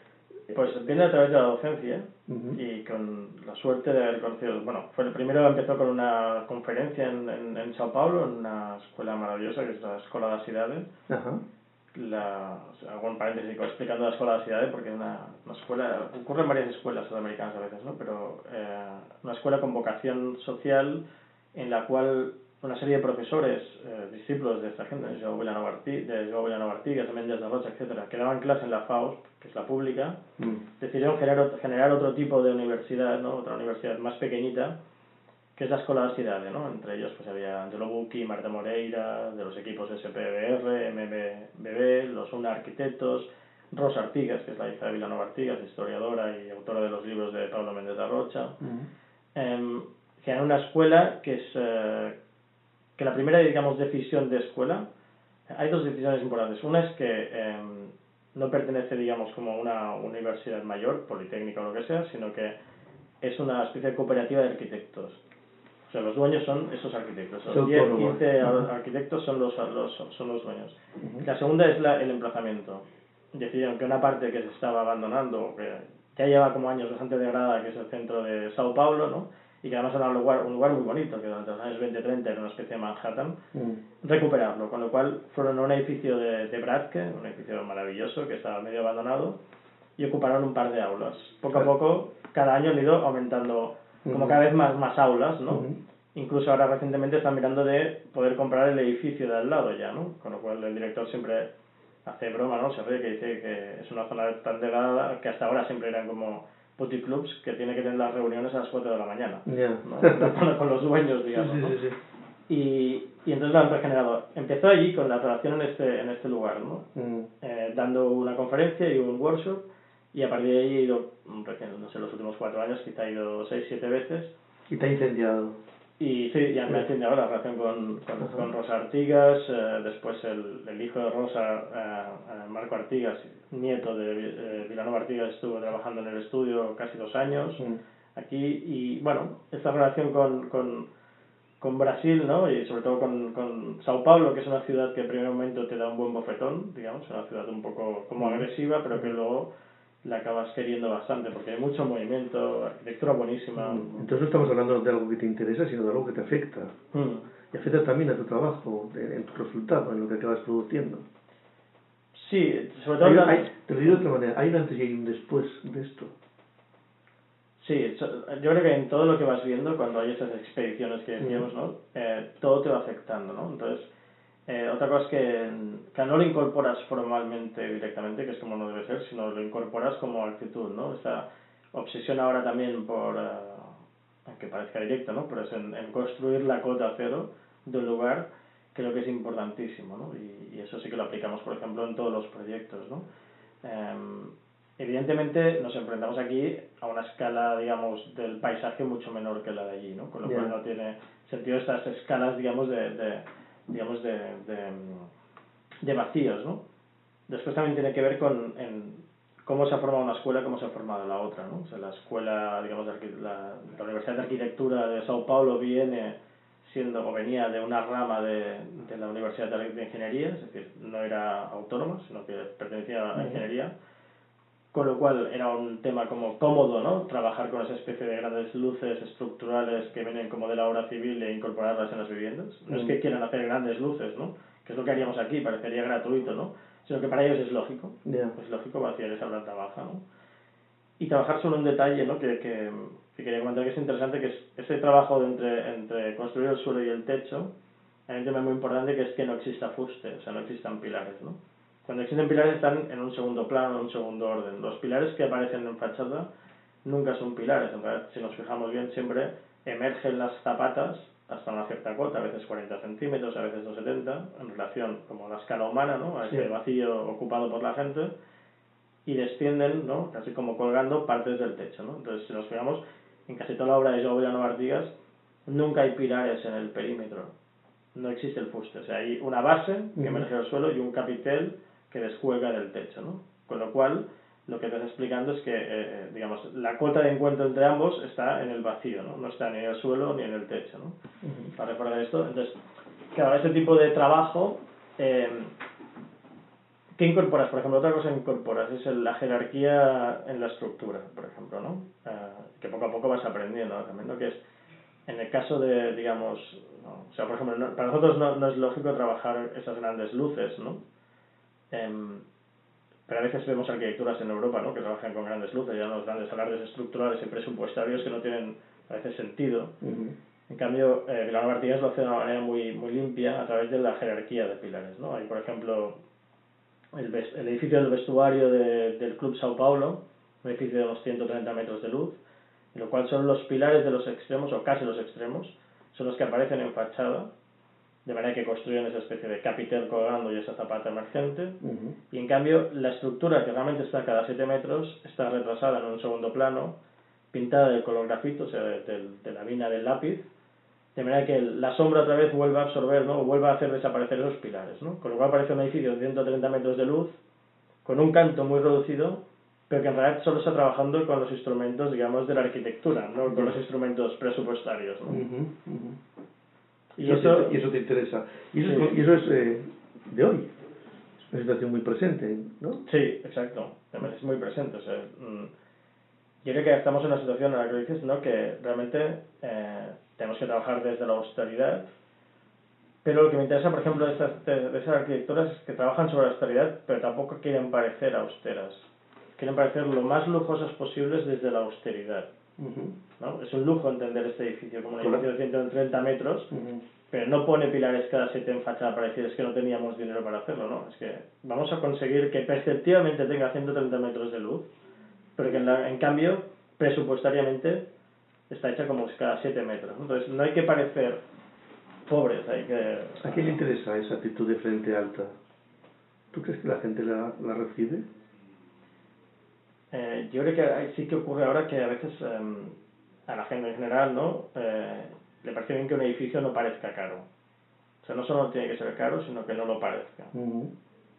Pues viene a través de la docencia Uh-huh. y con la suerte de haber conocido, bueno, fue el primero empezó con una conferencia en, en, en Sao Paulo, en una escuela maravillosa que es la Escola da Cidade. Ajá. La, o sea, hago un paréntesis explicando la Escola da Cidade porque es una, una escuela, ocurre en varias escuelas sudamericanas a veces, ¿no? Pero eh, una escuela con vocación social en la cual una serie de profesores, eh, discípulos de esta gente, de João Villanova Artigas, de João Villanova Artigas, de Mendes de Rocha, etcétera, que daban clase en la FAUSP, que es la pública, Mm. decidieron generar, generar otro tipo de universidad, ¿no? Otra universidad más pequeñita, que es la Escola da Cidade, ¿no? Entre ellos pues había Angelo Bucchi, Marta Moreira, de los equipos S P B R, M B B, los UNA Arquitectos, Rosa Artigas, que es la hija de Villanova Artigas, historiadora y autora de los libros de Pablo Méndez da Rocha. Mm. Eh, generan una escuela que es eh, que la primera, digamos, decisión de escuela, hay dos decisiones importantes. Una es que eh, no pertenece, digamos, como a una universidad mayor, politécnica o lo que sea, sino que es una especie de cooperativa de arquitectos. O sea, los dueños son esos arquitectos. Los diez, quince uh-huh. arquitectos son los, los, son los dueños. Uh-huh. La segunda es la, el emplazamiento. Decidieron que una parte que se estaba abandonando, que ya lleva como años bastante degradada, que es el centro de Sao Paulo, ¿no? Y que además era un lugar, un lugar muy bonito, que durante los años veinte treinta era una especie de Manhattan, mm. recuperarlo. Con lo cual fueron a un edificio de, de Bradke, un edificio maravilloso que estaba medio abandonado, y ocuparon un par de aulas. Poco a poco, cada año han ido aumentando como cada vez más, más aulas, ¿no? Uh-huh. Incluso ahora recientemente están mirando de poder comprar el edificio de al lado ya, ¿no? Con lo cual el director siempre hace broma, ¿no? Se ríe, que dice que es una zona tan degradada que hasta ahora siempre eran como puticlubs que tiene que tener las reuniones a las cuatro de la mañana, yeah. ¿no? Una zona con los dueños, digamos, sí, sí, ¿no? Sí, sí. Y, y entonces lo han regenerado. Empezó allí con la relación en este, en este lugar, ¿no? Mm. Eh, dando una conferencia y un workshop, y a partir de ahí he ido, no sé, los últimos cuatro años quizá he ido seis, siete veces. Y te ha incendiado. Y sí, ya me ha incendiado la relación con, con, con Rosa Artigas, eh, después el, el hijo de Rosa, eh, Marco Artigas, nieto de eh, Villanova Artigas, estuvo trabajando en el estudio casi dos años mm. aquí, y bueno, esta relación con, con, con Brasil, ¿no? Y sobre todo con, con Sao Paulo, que es una ciudad que en primer momento te da un buen bofetón, digamos, una ciudad un poco como mm. agresiva, pero que luego la acabas queriendo bastante porque hay mucho movimiento, arquitectura buenísima. Mm. Entonces no estamos hablando de algo que te interesa, sino de algo que te afecta. Mm. Y afecta también a tu trabajo, en tu resultado, en lo que acabas produciendo. Sí, sobre todo... Hay, la... hay, te lo digo de otra manera, hay un antes y hay un después de esto. Sí, yo creo que en todo lo que vas viendo, cuando hay esas expediciones que decíamos, mm. ¿no? Eh, todo te va afectando, ¿no? Entonces... Eh, otra cosa es que, que no lo incorporas formalmente directamente, que es como no debe ser, sino lo incorporas como actitud, ¿no? Esa obsesión ahora también por, uh, aunque parezca directo, ¿no? Pero es en, en construir la cota cero de un lugar, creo que es importantísimo, ¿no? Y, y eso sí que lo aplicamos, por ejemplo, en todos los proyectos, ¿no? Um, evidentemente nos enfrentamos aquí a una escala, digamos, del paisaje mucho menor que la de allí, ¿no? Con lo yeah. cual no tiene sentido estas escalas, digamos, de... de digamos de, de, de vacíos, ¿no? Después también tiene que ver con en cómo se ha formado una escuela, cómo se ha formado la otra, ¿no? O sea, la escuela, digamos, de la, la Universidad de Arquitectura de Sao Paulo viene siendo, o venía de una rama de, de la Universidad de Ingeniería, es decir, no era autónoma, sino que pertenecía a la ingeniería, con lo cual era un tema como cómodo, ¿no? Trabajar con esa especie de grandes luces estructurales que vienen como de la obra civil e incorporarlas en las viviendas. No mm. es que quieran hacer grandes luces, ¿no? Que es lo que haríamos aquí, parecería gratuito, ¿no? Sino que para ellos es lógico. Yeah. Es lógico vaciar esa planta baja, ¿no? Y trabajar sobre un detalle, ¿no? Que, que, que quería comentar que es interesante, que es ese trabajo de entre, entre construir el suelo y el techo. Hay un tema muy importante que es que no exista fuste, o sea, no existan pilares, ¿no? Cuando existen pilares están en un segundo plano, en un segundo orden. Los pilares que aparecen en fachada nunca son pilares. En realidad, si nos fijamos bien, siempre emergen las zapatas hasta una cierta cota, a veces cuarenta centímetros, a veces doscientos setenta, en relación como a la escala humana, ¿no? A ese sí. vacío ocupado por la gente, y descienden, ¿no? Casi como colgando partes del techo, ¿no? Entonces, si nos fijamos, en casi toda la obra de João Villanova Artigas nunca hay pilares en el perímetro. No existe el fuste. O sea, hay una base que emerge del suelo y un capitel que descuelga del techo, ¿no? Con lo cual, lo que te estás explicando es que, eh, digamos, la cota de encuentro entre ambos está en el vacío, ¿no? No está ni en el suelo ni en el techo, ¿no? Uh-huh. Para reforzar esto. Entonces, claro, este tipo de trabajo, eh, ¿Qué incorporas? Por ejemplo, otra cosa que incorporas es el, la jerarquía en la estructura, por ejemplo, ¿no? Eh, que poco a poco vas aprendiendo, ¿no? También, ¿no? Que es, en el caso de, digamos, ¿no? O sea, por ejemplo, no, para nosotros no, no es lógico trabajar esas grandes luces, ¿no? Eh, pero a veces vemos arquitecturas en Europa, ¿no? Que trabajan con grandes luces, ya unos grandes alardes estructurales y presupuestarios que no tienen, a veces, sentido. Uh-huh. En cambio, eh, Vilanova Martínez lo hace de una manera muy, muy limpia a través de la jerarquía de pilares, ¿no? Hay, por ejemplo, el, el edificio del vestuario de, del Club Sao Paulo, un edificio de unos ciento treinta metros de luz, en lo cual son los pilares de los extremos, o casi los extremos, son los que aparecen en fachada, de manera que construyen esa especie de capitel colgando y esa zapata emergente. Uh-huh. Y en cambio, la estructura, que realmente está cada siete metros, está retrasada en un segundo plano, pintada de color grafito, o sea, de, de, de la vina del lápiz, de manera que la sombra otra vez vuelva a absorber, ¿no? O vuelva a hacer desaparecer esos pilares, ¿no? Con lo cual parece un edificio de ciento treinta metros de luz, con un canto muy reducido, pero que en realidad solo está trabajando con los instrumentos, digamos, de la arquitectura, no con los instrumentos presupuestarios, ¿no? Uh-huh, uh-huh. Y, eso, te, y eso te interesa. Y eso sí. es, y eso es eh, de hoy. Es una situación muy presente, ¿no? Sí, exacto. Es muy presente. O sea, yo creo que estamos en una situación en la que dices, ¿no? Que realmente eh, tenemos que trabajar desde la austeridad. Pero lo que me interesa, por ejemplo, de esas, de, de esas arquitecturas es que trabajan sobre la austeridad, pero tampoco quieren parecer austeras. Quieren parecer lo más lujosas posibles desde la austeridad. Uh-huh. ¿No? Es un lujo entender este edificio como un edificio de ciento treinta metros, uh-huh. pero no pone pilares cada siete en fachada para decir es que no teníamos dinero para hacerlo, ¿no? Es que vamos a conseguir que perceptivamente tenga ciento treinta metros de luz, pero que en, la, en cambio, presupuestariamente, está hecha como cada siete metros. Entonces, no hay que parecer pobres, hay que... ¿A quién le interesa esa actitud de frente alta? ¿Tú crees que la gente la, la recibe? Eh, yo creo que sí que ocurre ahora que a veces eh, a la gente en general, ¿no? Eh, le parece bien que un edificio no parezca caro. O sea, no solo tiene que ser caro, sino que no lo parezca. Uh-huh.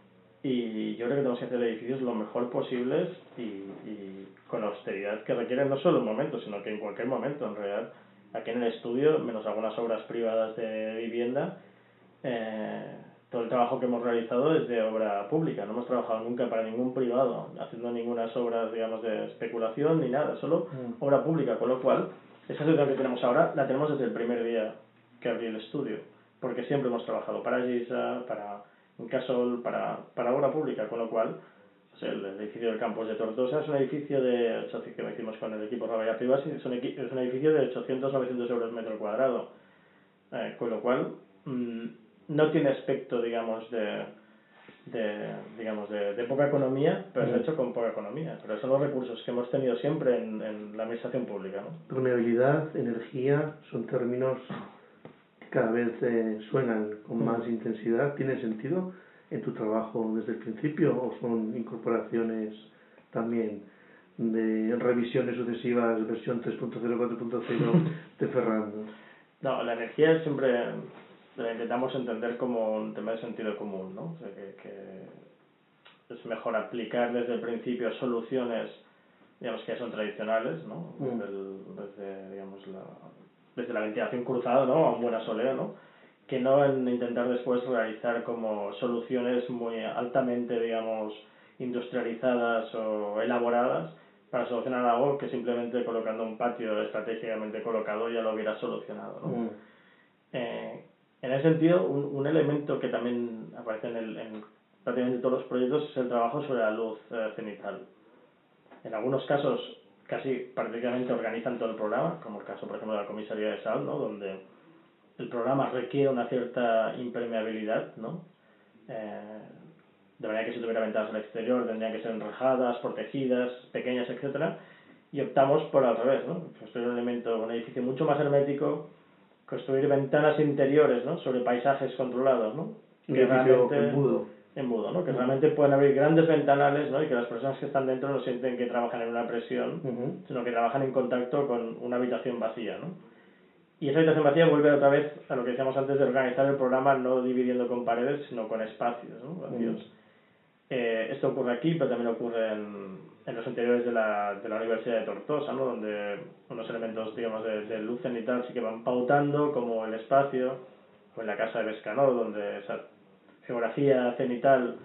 Y yo creo que tenemos que hacer edificios lo mejor posibles y, y con la austeridad que requieren, no solo en un momento, sino que en cualquier momento, en realidad. Aquí en el estudio, menos algunas obras privadas de vivienda, eh, todo el trabajo que hemos realizado es de obra pública. No hemos trabajado nunca para ningún privado, haciendo ninguna obras, digamos, de especulación ni nada, solo mm. obra pública. Con lo cual, esa situación que tenemos ahora la tenemos desde el primer día que abrí el estudio, porque siempre hemos trabajado para GISA, para Incasol, para, para obra pública. Con lo cual, o sea, el edificio del campus de Tortosa es un edificio de que me hicimos con el equipo Rabaya Privas, es un, es un edificio de ochocientos a novecientos euros metro cuadrado. Eh, con lo cual, mmm, no tiene aspecto, digamos, de, de digamos de, de poca economía, pero mm. se ha hecho con poca economía. Pero son los recursos que hemos tenido siempre en, en la administración pública, ¿no? Permeabilidad, energía, son términos que cada vez eh, suenan con mm. más intensidad. ¿Tiene sentido en tu trabajo desde el principio o son incorporaciones también de revisiones sucesivas, versión tres punto cero, cuatro punto cero de Ferrando? No, la energía siempre la intentamos entender como un tema de sentido común, ¿no? O sea, que, que es mejor aplicar desde el principio soluciones, digamos, que son tradicionales, ¿no? Desde, el, desde digamos, la, desde la ventilación cruzada, ¿no? A un buen asoleo, ¿no? Que no en intentar después realizar como soluciones muy altamente, digamos, industrializadas o elaboradas para solucionar algo que simplemente colocando un patio estratégicamente colocado ya lo hubiera solucionado, ¿no? Mm. Eh, en ese sentido, un, un elemento que también aparece en, el, en prácticamente todos los proyectos es el trabajo sobre la luz eh, cenital. En algunos casos casi prácticamente organizan todo el programa, como el caso, por ejemplo, de la comisaría de Sal, ¿no? Donde el programa requiere una cierta impermeabilidad, ¿no? Eh, de manera que si tuviera ventanas al exterior tendrían que ser enrejadas, protegidas, pequeñas, etcétera. Y optamos por al revés, ¿no? Construir un elemento, un edificio mucho más hermético, construir ventanas interiores, ¿no? Sobre paisajes controlados, ¿no? Un que edificio embudo. Embudo, ¿no? Que uh-huh. realmente pueden abrir grandes ventanales, ¿no? Y que las personas que están dentro no sienten que trabajan en una presión, uh-huh. sino que trabajan en contacto con una habitación vacía, ¿no? Y esa habitación vacía vuelve otra vez a lo que decíamos antes de organizar el programa no dividiendo con paredes, sino con espacios, ¿no? Vacíos. Uh-huh. Eh, esto ocurre aquí, pero también ocurre en, en los interiores de la, de la Universidad de Tortosa, ¿no? Donde unos elementos, digamos, de, de luz cenital sí que van pautando, como el espacio, o en la casa de Bescanó, donde esa geografía cenital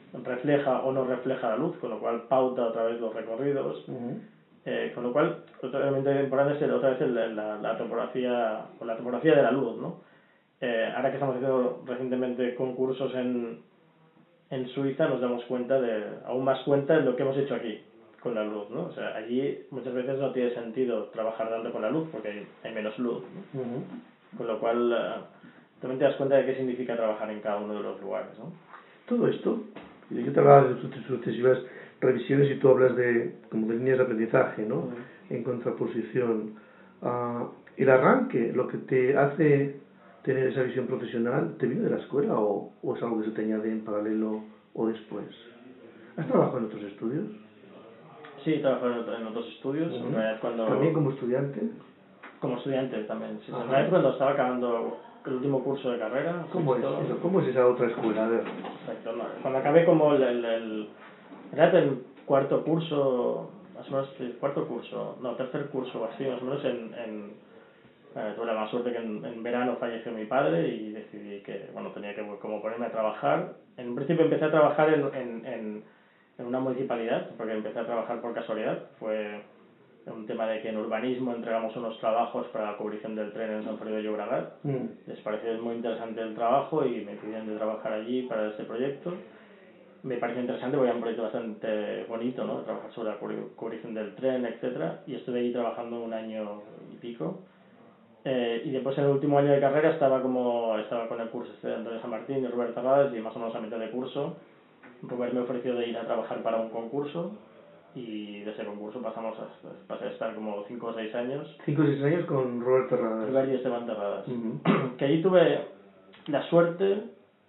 refleja o no refleja la luz, con lo cual pauta otra vez los recorridos. Uh-huh. Eh, con lo cual, totalmente importante es otra vez la, la, la topografía o la topografía de la luz, ¿no? Eh, ahora que estamos haciendo recientemente concursos en, en Suiza, nos damos cuenta de, aún más cuenta de lo que hemos hecho aquí con la luz, ¿no? O sea, allí muchas veces no tiene sentido trabajar tanto con la luz porque hay, hay menos luz, ¿no? Uh-huh. Con lo cual, uh, también te das cuenta de qué significa trabajar en cada uno de los lugares, ¿no? Todo esto, yo te hablaba de sus sucesivas revisiones y tú hablas de como de líneas de aprendizaje, ¿no? Uh-huh. En contraposición. Uh, el arranque, lo que te hace tener esa visión profesional, ¿te vino de la escuela o, o es algo que se te añade en paralelo o después? ¿Has trabajado en otros estudios? Sí, he trabajado en otros estudios. Uh-huh. En realidad, cuando... ¿También como estudiante? Como estudiante también, sí. En realidad, cuando estaba acabando el último curso de carrera. ¿Cómo sexto, es eso? ¿Cómo es esa otra escuela? A ver. Exacto. No, cuando acabé como el, el, el, el, el cuarto curso, más o menos, el cuarto curso, no, tercer curso, así, más o menos, en... en Eh, tuve la mala suerte que en, en verano falleció mi padre y decidí que, bueno, tenía que como ponerme a trabajar. En un principio empecé a trabajar en, en, en, en una municipalidad, porque empecé a trabajar por casualidad. Fue un tema de que en urbanismo entregamos unos trabajos para la cubrición del tren en San Feliu de Llobregat. Mm. Les pareció muy interesante el trabajo y me pidieron de trabajar allí para este proyecto. Me pareció interesante porque era un proyecto bastante bonito, ¿no? Trabajar sobre la cubrición del tren, etcétera. Y estuve allí trabajando un año y pico. Eh, y después en el último año de carrera estaba como estaba con el curso este de Antonio San Martín y Robert Terradas, y más o menos a mitad de curso Robert me ofreció de ir a trabajar para un concurso y de ese concurso pasamos a, pasé a estar como cinco o seis años. cinco o seis años con Robert Terradas. Robert y Esteban Terradas. Uh-huh. Que allí tuve la suerte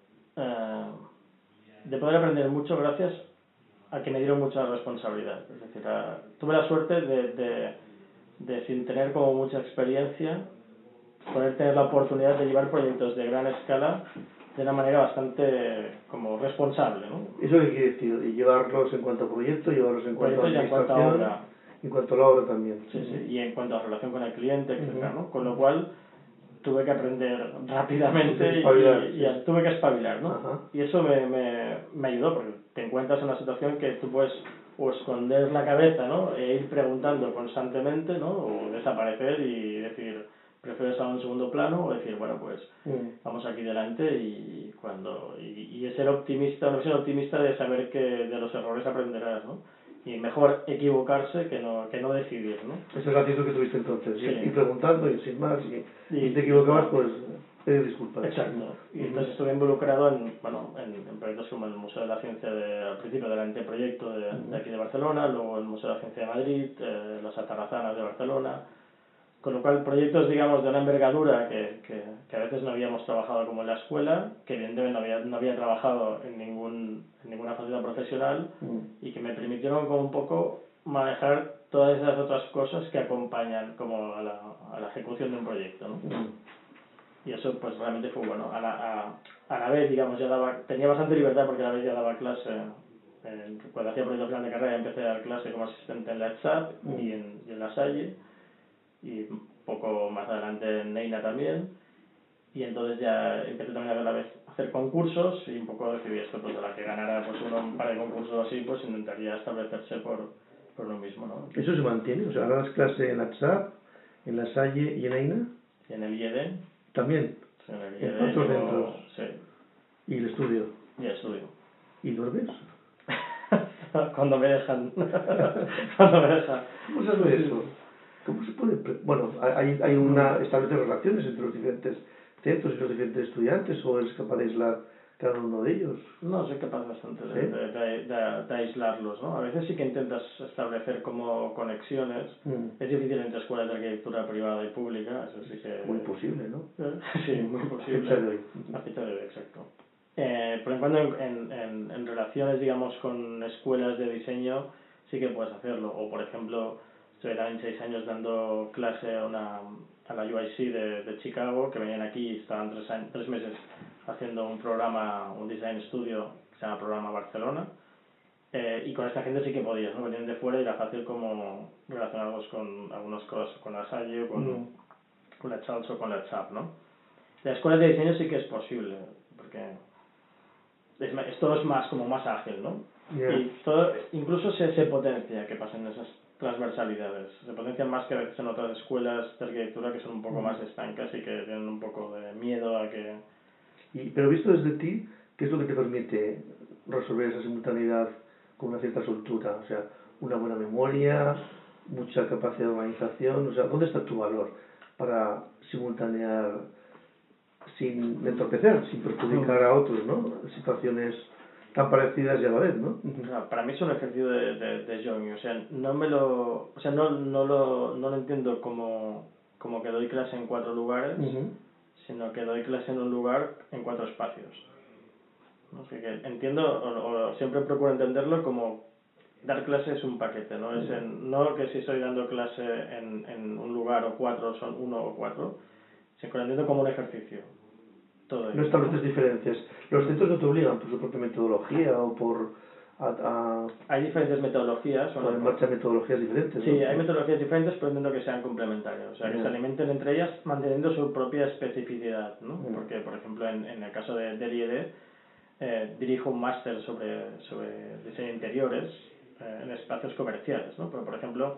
eh, de poder aprender mucho gracias a que me dieron mucha responsabilidad. Es decir, a, tuve la suerte de, de, de sin tener como mucha experiencia poder tener la oportunidad de llevar proyectos de gran escala de una manera bastante como responsable, ¿no? ¿Eso qué quiere decir? ¿Y llevarlos en cuanto a proyecto, llevarlos en cuanto a administración, en cuanto a obra? En cuanto a la obra también. Sí, sí, y en cuanto a relación con el cliente, etcétera, ¿no? Con lo cual tuve que aprender rápidamente y, y, y tuve que espabilar, ¿no? Ajá. Y eso me, me, me ayudó, porque te encuentras en una situación que tú puedes o esconder la cabeza, ¿no? E ir preguntando constantemente, ¿no? O desaparecer y decir, prefiero estar en segundo plano, o decir, bueno, pues mm. vamos aquí delante y cuando y, y ser optimista, una visión optimista de saber que de los errores aprenderás, ¿no? Y mejor equivocarse que no que no decidir, ¿no? Esa es la actitud que tuviste entonces, sí. y preguntando y sin más, y, y, y te equivocabas, pues pedir disculpas. Exacto. Y entonces estuve involucrado en, bueno, en, en proyectos como el Museo de la Ciencia, de, al principio del anteproyecto de, uh-huh. de aquí de Barcelona, luego el Museo de la Ciencia de Madrid, eh, las Atarazanas de Barcelona, con lo cual proyectos, digamos, de una envergadura que, que, que a veces no habíamos trabajado como en la escuela, que evidentemente no había, no había trabajado en, ningún, en ninguna faceta profesional, uh-huh. y que me permitieron como un poco manejar todas esas otras cosas que acompañan como a la, a la ejecución de un proyecto, ¿no? Uh-huh. Y eso pues realmente fue bueno. A la, a, a la vez, digamos, ya daba, tenía bastante libertad porque a la vez ya daba clase. En, cuando hacía proyecto final de carrera empecé a dar clase como asistente en la E T S A P mm. y, en, y en la Salle, y un poco más adelante en Neina también. Y entonces ya empecé también a la vez a hacer concursos y un poco decidí esto, pues a la que ganara pues uno un par de concursos así, pues intentaría establecerse por, por uno mismo, ¿no? ¿Eso se mantiene? O sea, ahora das clase en la E T S A P, en la Salle y en Neina. Y en el I E D. También. Sí, en el I E D. En cuatro llevo, centros. Sí. ¿Y el estudio? Y el estudio. ¿Y duermes? Cuando me dejan. Cuando me dejan. ¿Cómo se hace eso? ¿Cómo se puede? Bueno, hay, hay una establecer relaciones entre los diferentes centros y los diferentes estudiantes, o eres capaz de aislar cada uno de ellos. No, soy capaz bastante de, ¿sí? de, de, de, de aislarlos, ¿no? A veces sí que intentas establecer como conexiones. Mm. Es difícil entre escuelas de arquitectura privada y pública, eso sí que... Muy posible, ¿no? Sí, muy posible. A fecha de hoy. A fecha de hoy, exacto. Eh, pero en cuanto en, en, en relaciones, digamos, con escuelas de diseño, sí que puedes hacerlo. O, por ejemplo, estuve también seis años dando clase a, una, a la U I C de, de Chicago, que venían aquí y estaban tres, años, tres meses haciendo un programa, un design studio que se llama Programa Barcelona. Eh, y con esta gente sí que podías, ¿no? Venían de fuera y era fácil como relacionarlos con algunas cosas, con la Salle, con, mm. con la Charles o con la C H A P, ¿no? Las escuelas de diseño sí que es posible, porque es, es, todo es más como más ágil, ¿no? Yeah. Y todo, incluso se, se potencia que pasen esas transversalidades, se potencian más que a veces en otras escuelas de arquitectura que son un poco mm. más estancas y que tienen un poco de miedo a que... Y, pero visto desde ti, ¿qué es lo que te permite resolver esa simultaneidad con una cierta soltura? O sea, una buena memoria, mucha capacidad de organización, o sea, ¿dónde está tu valor para simultanear sin entorpecer, sin perjudicar a otros, ¿no? Situaciones tan parecidas y a la vez, ¿no? Claro, para mí es un ejercicio de, de, de jogging, o sea, no me lo, o sea, no, no lo, no lo entiendo como, como que doy clase en cuatro lugares, uh-huh. sino que doy clase en un lugar en cuatro espacios. ¿No? O sea, que entiendo, o, o siempre procuro entenderlo como dar clase es un paquete, ¿no? Es en, no que si estoy dando clase en, en un lugar o cuatro son uno o cuatro, sino que lo entiendo como un ejercicio. Todo no estableces diferencias. Los centros no te obligan por su propia metodología o por... A, a... Hay diferentes metodologías. Bueno, en marcha metodologías diferentes. Sí, ¿no? hay metodologías diferentes, pero entiendo que sean complementarias. O sea, que yeah. se alimenten entre ellas manteniendo su propia especificidad, ¿no? Yeah. Porque, por ejemplo, en, en el caso de, del I E D, eh, dirijo un máster sobre, sobre diseño de interiores eh, en espacios comerciales, ¿no? Pero, por ejemplo,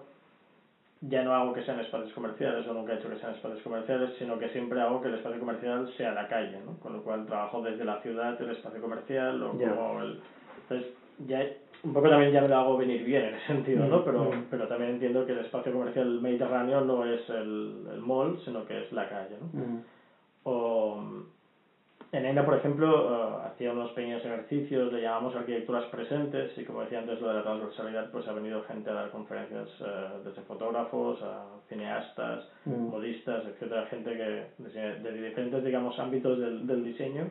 ya no hago que sean espacios comerciales, o nunca he hecho que sean espacios comerciales, sino que siempre hago que el espacio comercial sea la calle, ¿no? Con lo cual trabajo desde la ciudad el espacio comercial o yeah. como el... Entonces, ya un poco también ya me lo hago venir bien en ese sentido, ¿no? Pero, mm. pero también entiendo que el espacio comercial mediterráneo no es el, el mall, sino que es la calle, ¿no? Mm. O... En EINA, por ejemplo, uh, hacía unos pequeños ejercicios, le llamamos arquitecturas presentes, y como decía antes, lo de la transversalidad, pues ha venido gente a dar conferencias uh, desde fotógrafos a cineastas, mm. modistas, etcétera, gente que de, de diferentes, digamos, ámbitos del, del diseño,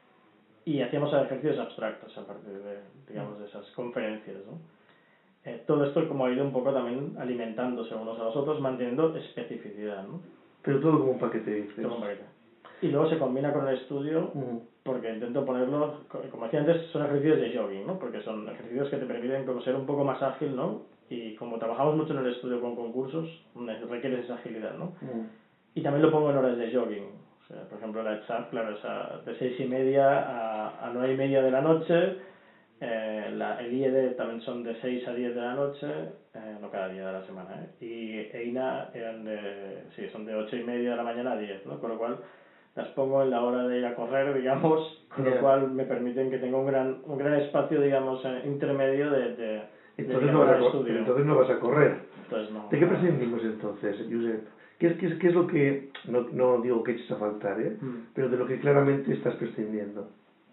y hacíamos ejercicios abstractos a partir de, digamos, de esas conferencias, ¿no? Eh, todo esto como ha ido un poco también alimentándose unos a los otros, manteniendo especificidad, ¿no? Pero todo como un paquete, dices. Todo como un paquete. Y luego se combina con el estudio, uh-huh. porque intento ponerlo, como decía antes, son ejercicios de jogging, ¿no? Porque son ejercicios que te permiten como ser un poco más ágil, ¿no? Y como trabajamos mucho en el estudio con concursos, requieres esa agilidad, ¿no? Uh-huh. Y también lo pongo en horas de jogging. O sea, por ejemplo, la chat, claro, es a, de seis y media a, a nueve y media de la noche. Eh, la, el I E D también son de seis a diez de la noche, eh, no cada día de la semana, ¿eh? Y EINA eran de, sí, son de ocho y media de la mañana a diez, ¿no? Con lo cual las pongo en la hora de ir a correr, digamos, con yeah. lo cual me permiten que tenga un gran un gran espacio, digamos, intermedio de, de, entonces, de no vas a estudio. entonces no vas a correr. Entonces no. ¿De qué prescindimos entonces, Josep? ¿Qué es, qué es, qué es lo que, no, no digo que eches a faltar, ¿eh? Mm. pero de lo que claramente estás prescindiendo?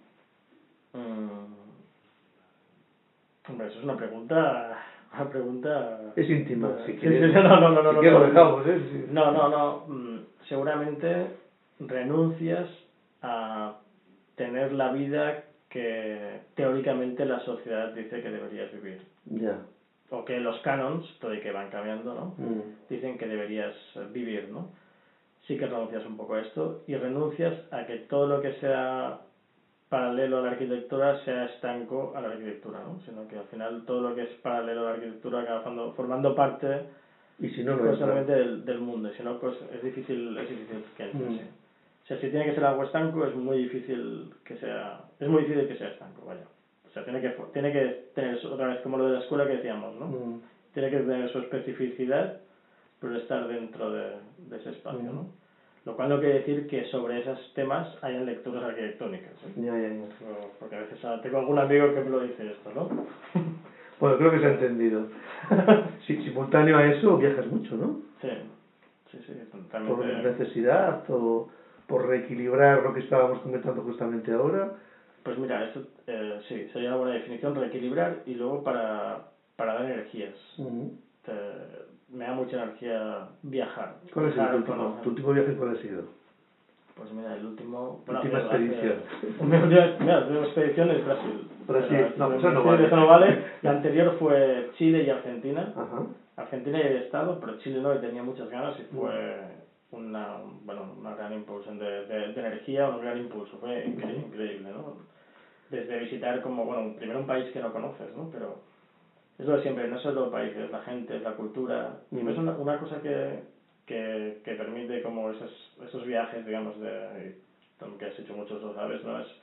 Mm. Hombre, eso es una pregunta... Una pregunta... Es íntima, uh, si sí, quieres. Sí, no, no, no, no, si no, quieres no, lo dejamos, ¿eh? Sí. No, no, no. Seguramente renuncias a tener la vida que teóricamente la sociedad dice que deberías vivir. Ya. Yeah. O que los canons, todo y que van cambiando, ¿no? Mm. Dicen que deberías vivir, ¿no? Sí que renuncias un poco a esto y renuncias a que todo lo que sea paralelo a la arquitectura sea estanco a la arquitectura, ¿no? Sino que al final todo lo que es paralelo a la arquitectura acaba formando, formando parte y si no, no constantemente del, del mundo, y si no, pues es difícil, es difícil que entre, mm. sí. O sea, si tiene que ser algo estanco, es muy difícil que sea, es muy difícil que sea estanco, vaya. O sea, tiene que, tiene que tener, otra vez como lo de la escuela que decíamos, ¿no? Mm. Tiene que tener su especificidad, pero estar dentro de, de ese espacio, mm. ¿no? Lo cual no quiere decir que sobre esos temas hayan lecturas arquitectónicas, ¿eh? Ya, ya, ya. Porque a veces tengo algún amigo que me lo dice esto, ¿no? Bueno, creo que se ha entendido. Sí, simultáneo a eso viajas mucho, ¿no? Sí, sí, sí. Por necesidad o por reequilibrar lo que estábamos comentando justamente ahora. Pues mira, esto eh, sí, sería una buena definición, reequilibrar y luego para, para dar energías. Uh-huh. Te, me da mucha energía viajar. ¿Cuál ha sido viajar, tu último, bueno, tu último viaje? ¿Cuál ha sido? Pues mira, el último... Bueno, última hace, expedición. Hace, mi última, mira, la última expedición es Brasil. Brasil, no, eso no, sí, vale. eso no vale. La anterior fue Chile y Argentina. Ajá. Argentina ya había estado, pero Chile no, y tenía muchas ganas y fue una, bueno, una gran impulsión de, de, de energía, un gran impulso. Fue increíble, increíble, ¿no? Desde visitar como, bueno, primero un país que no conoces, ¿no? Pero es lo de siempre, no es solo el país, es la gente, es la cultura. Y es una, una cosa que... Que, que permite como esos esos viajes, digamos, de que has hecho muchos, lo sabes, ¿no? Es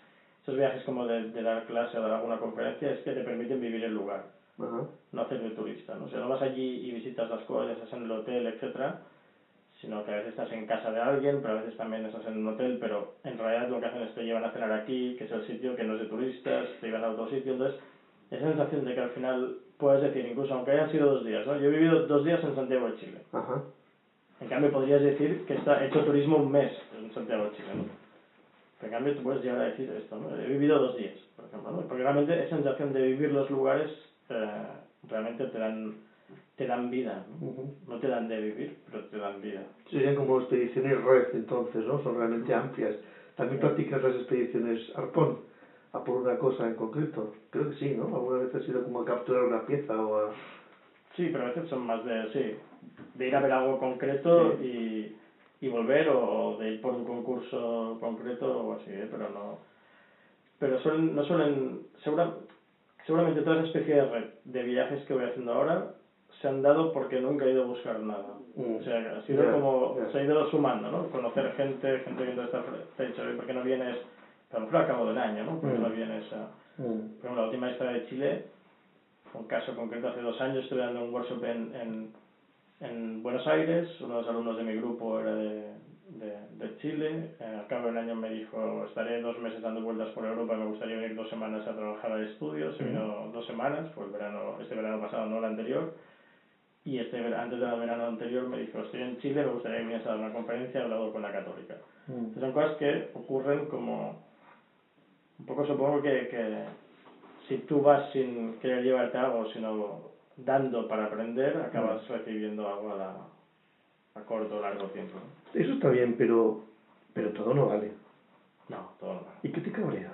estos viajes como de, de dar clase o dar alguna conferencia es que te permiten vivir el lugar, Ajá. no hacer de turista, ¿no? O sea, no vas allí y visitas las cosas, estás en el hotel, etcétera, sino que a veces estás en casa de alguien, pero a veces también estás en un hotel, pero en realidad lo que hacen es te llevan a cenar aquí, que es el sitio que no es de turistas, te llevan a otro sitio, entonces esa sensación de que al final puedes decir, incluso aunque hayan sido dos días, ¿no? Yo he vivido dos días en Santiago de Chile. Ajá. En cambio podrías decir que está hecho turismo un mes en Santiago de Chile, ¿no? Pero en cambio tú puedes llegar a decir esto, ¿no? He vivido dos días, por ejemplo, ¿no? Porque realmente esa sensación de vivir los lugares eh, realmente te dan te dan vida, ¿no? Uh-huh. No te dan de vivir, pero te dan vida. Serían como expediciones red, entonces, ¿no? Son realmente Uh-huh. amplias. ¿También Sí. practicas las expediciones arpón? ¿A por una cosa en concreto? Creo que sí, ¿no? ¿Alguna vez has ido como a capturar una pieza o a...? Sí, pero a veces son más de, sí, de ir a ver algo concreto Sí. y, y volver, o de ir por un concurso concreto o así, ¿eh? Pero no, pero suelen, no suelen, segura, seguramente toda esa especie de red de viajes que voy haciendo ahora se han dado porque nunca he ido a buscar nada. Mm. O sea, ha sido Yeah, como, yeah. se ha ido sumando, ¿no? Conocer gente, gente viendo esta, te ha dicho, "Oye, ¿por qué no vienes?" A lo mejor al cabo de un año, ¿no? ¿Por qué Mm. no vienes a...? Mm. Por ejemplo, la última esta de Chile, fue un caso concreto hace dos años, estuve dando un workshop en, en, en Buenos Aires, uno de los alumnos de mi grupo era de, de, de Chile, eh, al cabo de un año me dijo, estaré dos meses dando vueltas por Europa y me gustaría venir dos semanas a trabajar al estudio, se vino dos semanas, fue el verano, este verano pasado, no el anterior, y este antes del verano anterior me dijo, estoy en Chile, me gustaría que vinieras a dar una conferencia, he hablado con la Católica. Mm. Entonces son cosas que ocurren como, un poco supongo que, que si tú vas sin querer llevarte algo, sino dando para aprender, acabas Mm. recibiendo algo a, la, a corto o largo tiempo. Eso está bien, pero pero todo no vale. No, todo no vale. ¿Y qué te cabrea?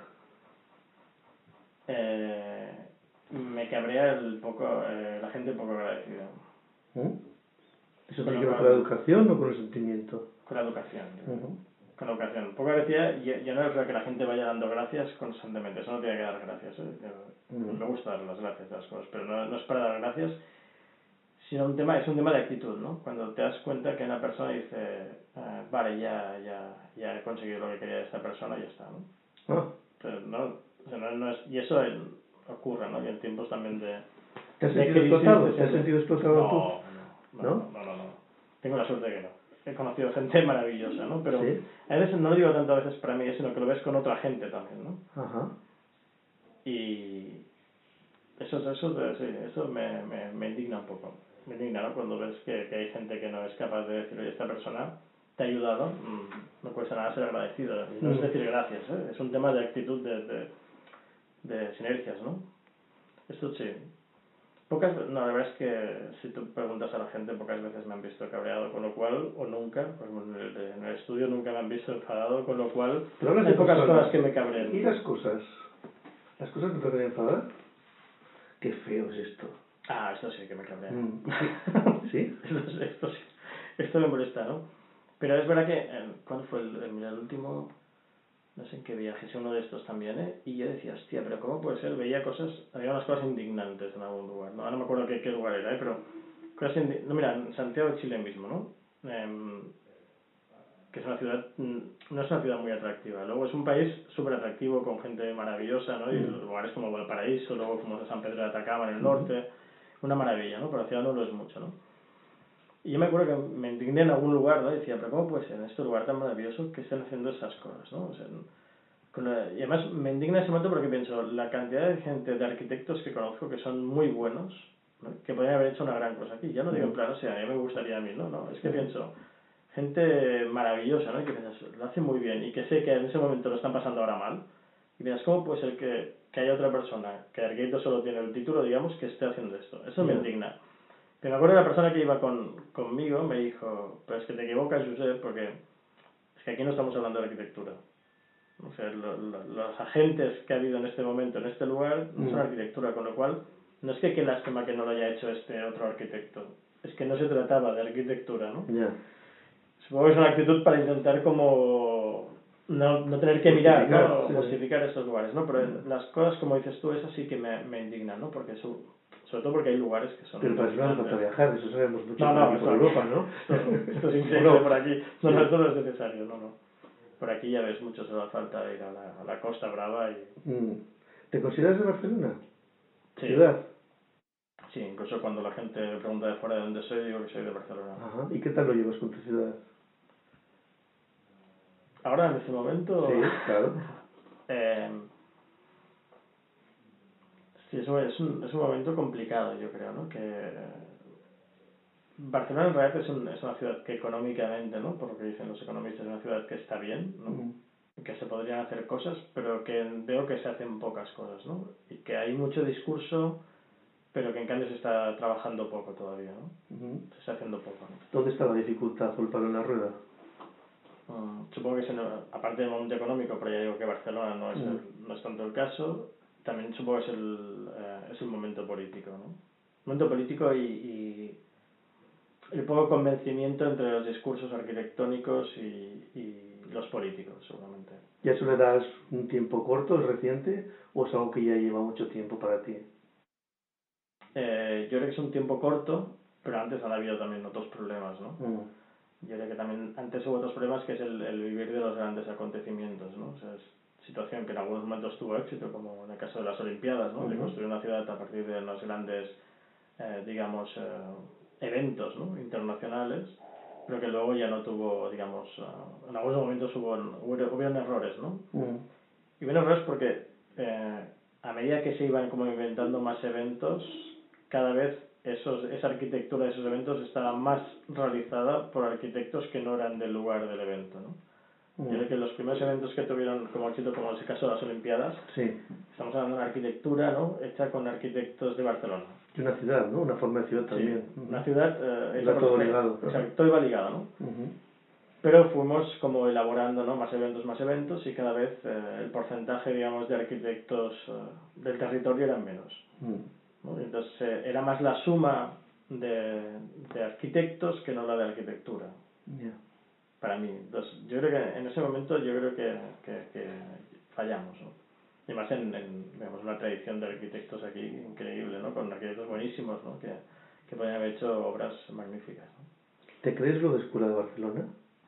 Eh, me cabrea el poco, eh, la gente poco agradecida. ¿Mm? ¿Eso Con tiene lo que ver con la cual, educación o con el sentimiento? con la educación. Uh-huh. Con la educación. Poco agradecida, y yo no creo que la gente vaya dando gracias constantemente. Eso no tiene que dar gracias. ¿eh? Uh-huh. Me gusta dar las gracias de las cosas, pero no, no es para dar gracias, sino un tema, es un tema de actitud, ¿no? Cuando te das cuenta que una persona dice, eh, vale, ya, ya, ya he conseguido lo que quería de esta persona, ya está, ¿no? Ah. Pero no, o sea, no, no es, y eso en, ocurre, ¿no? Y en tiempos también de, ¿Te has de sentido crisis, explotado? te ¿Te has sientes, sentido explotado no, tú? no, no, ¿No? no, no, no, no. Tengo la suerte de que no. He conocido gente maravillosa, ¿no? Pero Sí. a veces no lo digo tanto a veces para mí, sino que lo ves con otra gente también, ¿no? Ajá. Y eso, eso, sí, eso me, me, me indigna un poco. Me indigna, ¿no? Cuando ves que, que hay gente que no es capaz de decir, oye, esta persona te ha ayudado, mmm, no cuesta nada ser agradecido. Y no es Mm. decir gracias, ¿eh? Es un tema de actitud, de, de, de sinergias, ¿no? Esto sí. Pocas, no, la verdad es que si tú preguntas a la gente, pocas veces me han visto cabreado, con lo cual, o nunca, pues en el, en el estudio nunca me han visto enfadado, con lo cual Pero hablas hay de pocas personas. cosas que me cabreen. ¿Y las cosas? ¿Las cosas no te hacen enfadar? Qué feo es esto. Ah, esto sí que me cabrea. Mm. ¿Sí? esto, esto sí, esto me molesta, ¿no? Pero es verdad que, eh, ¿cuándo fue el, el, el último? No sé en qué viaje, es uno de estos también, ¿eh? Y yo decía, hostia, pero ¿cómo puede ser? Veía cosas, había unas cosas indignantes en algún lugar, ¿no? Ahora no me acuerdo qué, qué lugar era, ¿eh? Pero cosas indi- no, mira, en Santiago de Chile mismo, ¿no? Eh, que es una ciudad, no es una ciudad muy atractiva. Luego es un país súper atractivo, con gente maravillosa, ¿no? Y Mm. lugares como Valparaíso, luego fuimos a San Pedro de Atacama en el Mm-hmm. norte, una maravilla, ¿no? Pero la ciudad no lo es mucho, ¿no? Y yo me acuerdo que me indigné en algún lugar, ¿no? Y decía, pero ¿cómo puede ser en este lugar tan maravilloso que estén haciendo esas cosas, ¿no? O sea, con la, y además me indigna ese momento porque pienso, la cantidad de gente, de arquitectos que conozco que son muy buenos, ¿no? Que podrían haber hecho una gran cosa aquí. Ya no digo en plan, o sea, ya me gustaría a mí, no, no, es que pienso, gente maravillosa, ¿no? Y que piensas, lo hace muy bien y que sé que en ese momento lo están pasando ahora mal. Y piensas, ¿cómo puede ser que, que haya otra persona, que de arquitecto solo tiene el título, digamos, que esté haciendo esto? Eso me Yeah. indigna. Pero me acuerdo de la persona que iba con, conmigo, me dijo, pero es que te equivocas, Josep, porque es que aquí no estamos hablando de arquitectura. O sea, lo, lo, los agentes que ha habido en este momento, en este lugar, no son Mm. arquitectura, con lo cual, no es que qué lástima que no lo haya hecho este otro arquitecto, es que no se trataba de arquitectura, ¿no? Yeah. Supongo que es una actitud para intentar como no, no tener que mirar, ¿no? Sí, Justificar sí. estos lugares, ¿no? Pero las cosas, como dices tú, esas sí que me, me indignan, ¿no? Porque eso, sobre todo porque hay lugares que son Pero para eso no hace falta indignantes. viajar, eso sabemos mucho No, por no, aquí, por esto, Europa, ¿no? esto, esto es ¿O increíble no? por aquí. No, Sí. no, esto no es necesario, no, no. por aquí ya ves mucho se da falta ir a la, a la Costa Brava y... Mm. ¿Te consideras de Barcelona? Sí. ¿Ciudad? Sí, incluso cuando la gente pregunta de fuera de dónde soy, digo que soy de Barcelona. Ajá. ¿Y qué tal lo llevas con tu ciudad? Ahora, en este momento... Sí, claro. eh, sí, es un, es, un, es un momento complicado, yo creo, ¿no? Que Barcelona en realidad es, un, es una ciudad que económicamente, ¿no? Por lo que dicen los economistas, es una ciudad que está bien, ¿no? Mm. Que se podrían hacer cosas, pero que veo que se hacen pocas cosas, ¿no? Y que hay mucho discurso, pero que en cambio se está trabajando poco todavía, ¿no? Uh-huh. Se está haciendo poco, ¿no? ¿Dónde está la dificultad o el palo en la rueda? Um, supongo que es en, aparte del momento económico, pero ya digo que Barcelona no es, uh-huh. el, no es tanto el caso, también supongo que es el, eh, es el momento político, ¿no? Momento político y, y el poco convencimiento entre los discursos arquitectónicos y, y los políticos, seguramente. ¿Y a eso le das un tiempo corto, es reciente, o es algo que ya lleva mucho tiempo para ti? Eh, yo creo que es un tiempo corto, pero antes han habido también otros problemas, ¿no? Mm. Yo creo que también antes hubo otros problemas, que es el, el vivir de los grandes acontecimientos, ¿no? O sea, es situación que en algunos momentos tuvo éxito, como en el caso de las Olimpiadas, ¿no? Uh-huh. De construir una ciudad a partir de unos grandes, eh, digamos, eh, eventos, ¿no? Internacionales, pero que luego ya no tuvo, digamos, uh, en algunos momentos hubo, hubo hubieron errores, ¿no? Uh-huh. Y hubieron errores porque eh, a medida que se iban como inventando más eventos, cada vez esos, esa arquitectura de esos eventos estaba más realizada por arquitectos que no eran del lugar del evento, ¿no? Mm. Yo creo que los primeros eventos que tuvieron como éxito, como en ese caso las Olimpiadas, sí. Estamos hablando de una arquitectura, ¿no? Hecha con arquitectos de Barcelona. Y una ciudad, ¿no? Una forma de ciudad también. Sí, uh-huh. Una ciudad eh, hecha por todo ligado. O sea, todo iba ligado, ¿no? Uh-huh. Pero fuimos como elaborando, ¿no? Más eventos, más eventos, y cada vez eh, el porcentaje, digamos, de arquitectos eh, del territorio eran menos. Uh-huh. ¿No? Entonces eh, era más la suma de, de arquitectos que no la de arquitectura. Yeah. Para mí. Entonces, yo creo que en ese momento yo creo que, que, que fallamos, ¿no? Y más en, en digamos, una tradición de arquitectos aquí increíble, ¿no? Con arquitectos buenísimos, ¿no? Que, que podrían haber hecho obras magníficas, ¿no? ¿Te crees lo de Escuela de Barcelona?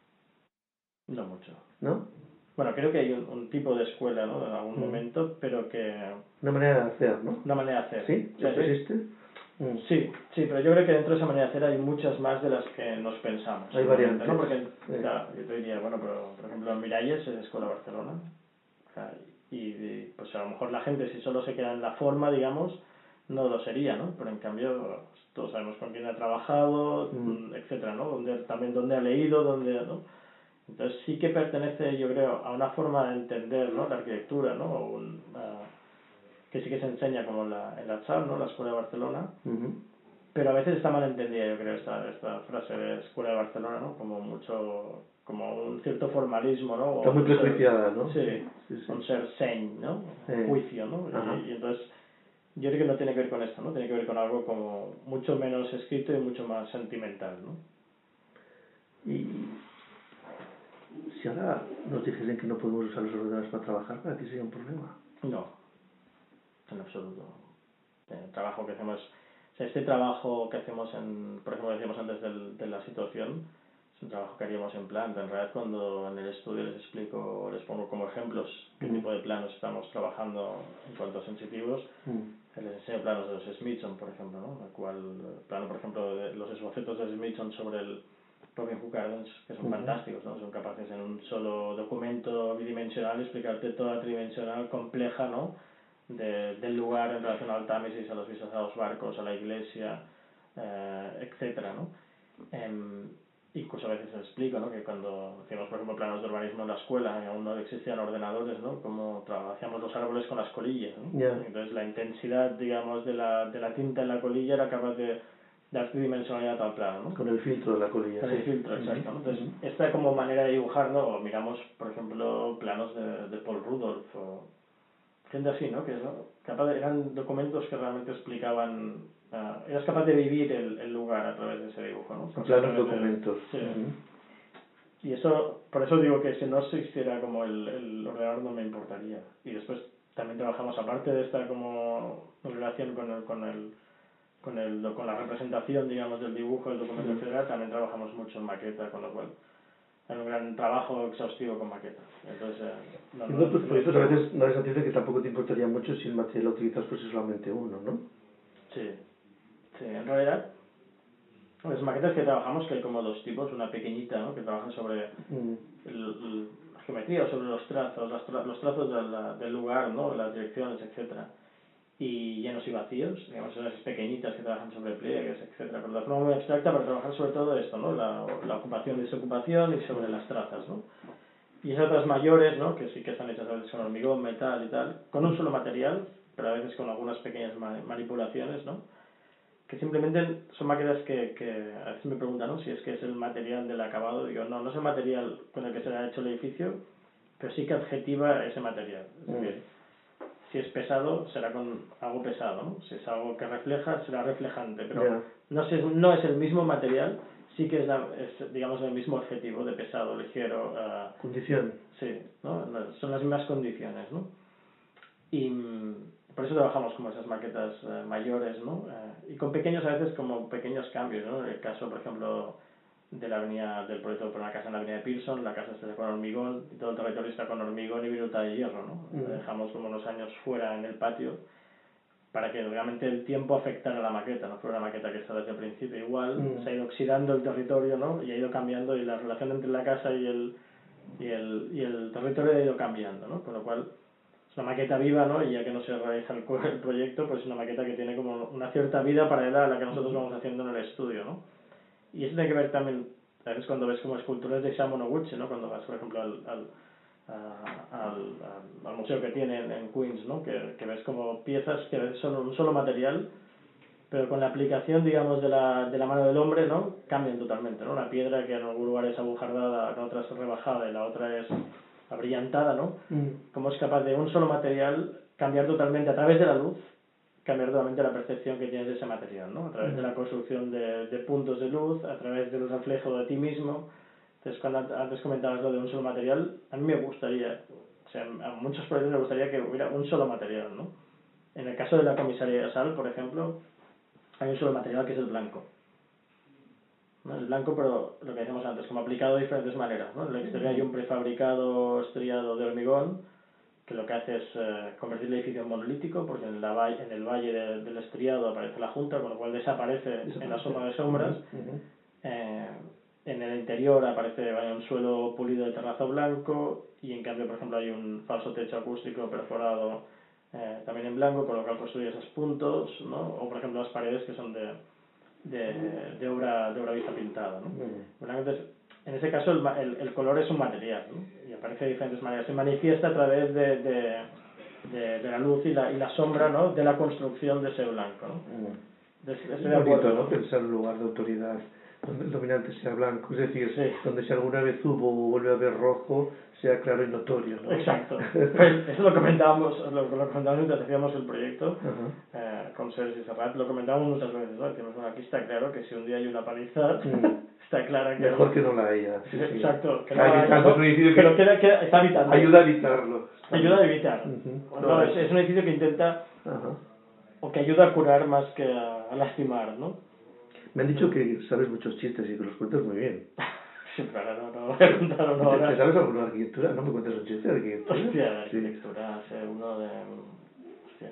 No mucho. ¿No? Bueno, creo que hay un, un tipo de escuela, ¿no? En algún mm. momento, pero que... Una manera de hacer, ¿no? Una manera de hacer. ¿Sí? O sea, ¿Eso existe? Mm. Sí, sí, pero yo creo que dentro de esa manera de hacer hay muchas más de las que nos pensamos. Hay variantes. ¿No? Porque, sí. Claro, yo te diría, bueno, pero por ejemplo en Miralles es Escuela Barcelona. O sea, y, y pues a lo mejor la gente, si solo se queda en la forma, digamos, no lo sería, ¿no? Pero en cambio, pues, todos sabemos con quién ha trabajado, mm. etcétera, ¿no? Donde, también dónde ha leído, dónde, ¿no? Entonces sí que pertenece, yo creo, a una forma de entender, ¿no? La arquitectura, ¿no? O un, uh, que sí que se enseña como en la, en la C H A R, ¿no? La Escuela de Barcelona. Uh-huh. Pero a veces está mal entendida, yo creo, esta, esta frase de Escuela de Barcelona, ¿no? Como mucho, como un cierto formalismo, ¿no? Está muy prejuiciada, ¿no? Sí, sí, sí. Un ser seny, ¿no? Un eh. juicio, ¿no? Y, y entonces yo creo que no tiene que ver con esto, ¿no? Tiene que ver con algo como mucho menos escrito y mucho más sentimental, ¿no? Y si ahora nos dijesen que no podemos usar los ordenadores para trabajar, ¿para ti sería un problema? No, en absoluto. El trabajo que hacemos, o sea, este trabajo que hacemos, en, por ejemplo, decíamos antes del, de la situación, es un trabajo que haríamos en planta. En realidad, cuando en el estudio les explico, les pongo como ejemplos qué mm. tipo de planos estamos trabajando en cuanto a sensitivos, mm. les enseño planos de los Smithson, por ejemplo, ¿no? El cual, el plano, por ejemplo, de los esbocetos de Smithson sobre el Robin Hood Gardens, que son uh-huh. fantásticos, ¿no? Son capaces en un solo documento bidimensional explicarte toda tridimensional compleja, ¿no? De, del lugar en relación al Támesis, a los vistas a los barcos, a la iglesia, eh, etcétera, ¿no? Eh, incluso a veces les explico, ¿no? Que cuando hacíamos, por ejemplo, planos de urbanismo en la escuela y aún no existían ordenadores, ¿no? Como hacíamos los árboles con las colillas, ¿no? Yeah. Entonces la intensidad, digamos, de la, de la tinta en la colilla era capaz de dar tridimensionalidad al plano, ¿no? Con el filtro de la colilla. Con sí. el filtro, exacto. Uh-huh. Entonces, uh-huh. esta como manera de dibujar, ¿no? Miramos, por ejemplo, planos de, de Paul Rudolph o gente así, ¿no? Que ¿no? Capaz de, eran documentos que realmente explicaban, uh, eras capaz de vivir el, el lugar a través de ese dibujo, ¿no? Planos documentos. Sí. Uh-huh. Y eso, por eso digo que si no se hiciera como el, el ordenador no me importaría. Y después también trabajamos, aparte de esta como relación con el, con el con el con la representación, digamos, del dibujo, el documento, uh-huh. etcétera, también trabajamos mucho en maqueta, con lo cual hay un gran trabajo exhaustivo con maqueta. Entonces, eh, no, no, no, tus no, proyectos no, a veces no es sentir que tampoco te importaría mucho si el material lo utilizas pues solamente uno, ¿no? Sí, sí, en realidad las maquetas que trabajamos, que hay como dos tipos, una pequeñita, ¿no?, que trabaja sobre Mm. el, el, la geometría o sobre los trazos, las tra los trazos de la, del lugar, ¿no?, las direcciones, etcétera, y llenos y vacíos, digamos, son esas pequeñitas que trabajan sobre pliegues, etcétera, pero de forma muy abstracta para trabajar sobre todo esto, ¿no?, la, la ocupación y desocupación y sobre las trazas, ¿no? Y esas otras mayores, ¿no?, que sí que están hechas a veces con hormigón, metal y tal, con un solo material, pero a veces con algunas pequeñas ma manipulaciones, ¿no?, que simplemente son maquetas que, que a veces me preguntan, ¿no?, si es que es el material del acabado. Digo, no, no es el material con el que se ha hecho el edificio, pero sí que adjetiva ese material. Es decir, si es pesado, será con algo pesado, ¿no? Si es algo que refleja, será reflejante, pero Yeah. no, es, no es el mismo material, sí que es, la, es digamos, el mismo adjetivo de pesado, ligero. Uh, Condición. Sí, ¿no? Son las mismas condiciones, ¿no? Y por eso trabajamos como esas maquetas eh, mayores, ¿no? Eh, y con pequeños, a veces como pequeños cambios, ¿no? En el caso, por ejemplo, de la avenida, del proyecto para una casa en la avenida de Pearson, la casa está con hormigón y todo el territorio está con hormigón y viruta de hierro, ¿no? Mm. La dejamos como unos años fuera en el patio para que realmente el tiempo afectara a la maqueta, no fuera una maqueta que está desde el principio igual, Mm. se ha ido oxidando el territorio, ¿no? Y ha ido cambiando, y la relación entre la casa y el, y el, y el territorio ha ido cambiando, ¿no? Con lo cual es una maqueta viva, ¿no? Y ya que no se realiza el, el proyecto, pues es una maqueta que tiene como una cierta vida paralela a la que nosotros vamos haciendo en el estudio, ¿no? Y eso tiene que ver también, a veces cuando ves como esculturas de Isao Noguchi, ¿no? Cuando vas, por ejemplo, al, al, a, al, al, al museo que tiene en, en Queens, ¿no? Que, que ves como piezas que a veces son un solo material, pero con la aplicación, digamos, de la, de la mano del hombre, ¿no?, cambian totalmente, ¿no? Una piedra que en algún lugar es abujardada, en otra es rebajada y la otra es abrillantada, ¿no? Mm. Cómo es capaz de un solo material cambiar totalmente a través de la luz, cambiar totalmente la percepción que tienes de ese material, ¿no? A través Mm. de la construcción de, de puntos de luz, a través del reflejo de ti mismo. Entonces, cuando antes comentabas lo de un solo material, a mí me gustaría, o sea, a muchos proyectos me gustaría que hubiera un solo material, ¿no? En el caso de la comisaría de Sal, por ejemplo, hay un solo material que es el blanco, ¿no? El blanco, pero lo que decíamos antes, como aplicado de diferentes maneras, ¿no? En el exterior hay un prefabricado estriado de hormigón que lo que hace es eh, convertir el edificio en monolítico, porque en, la, en el valle de, del estriado aparece la junta, con lo cual desaparece, desaparece. en la suma de sombras. Uh-huh, uh-huh. Eh, en el interior aparece vaya, un suelo pulido de terrazo blanco, y en cambio, por ejemplo, hay un falso techo acústico perforado eh, también en blanco, con lo cual construye esos puntos, ¿no? O por ejemplo las paredes que son de, de, de obra de obra vista pintada, ¿no? Uh-huh. Entonces, en ese caso el, el, el color es un material, ¿no? Y aparece de diferentes maneras, se manifiesta a través de, de, de, de la luz y la, y la sombra, ¿no?, de la construcción de ese blanco, ¿no? Uh-huh. Es, es bonito, acuerdo, ¿no?, pensar en un lugar de autoridad donde el dominante sea blanco, es decir, sí, donde si alguna vez hubo o vuelve a haber rojo, sea claro y notorio, ¿no? Exacto. Pues eso lo comentábamos, lo, lo comentábamos mientras hacíamos el proyecto, uh-huh. eh, con Sergi Serrat, lo comentábamos muchas veces, ¿no? Decíamos, bueno, aquí está claro que si un día hay una paliza, mm. está clara que... Mejor que no la haya. Sí, sí. Exacto, que no la haya, ¿no? Pero queda, queda, está evitando. Ayuda a evitarlo. Ayuda a evitar. Uh-huh. No, es, es un edificio que intenta, uh-huh. o que ayuda a curar más que a, a lastimar, ¿no? Me han dicho que sabes muchos chistes y que los cuentas muy bien. Sí, pero ahora no, no voy a contar uno ahora. ¿Te sabes alguna arquitectura? ¿No me cuentas un chiste de arquitectura? Hostia, de arquitectura, sí. Sé uno de... Hostia.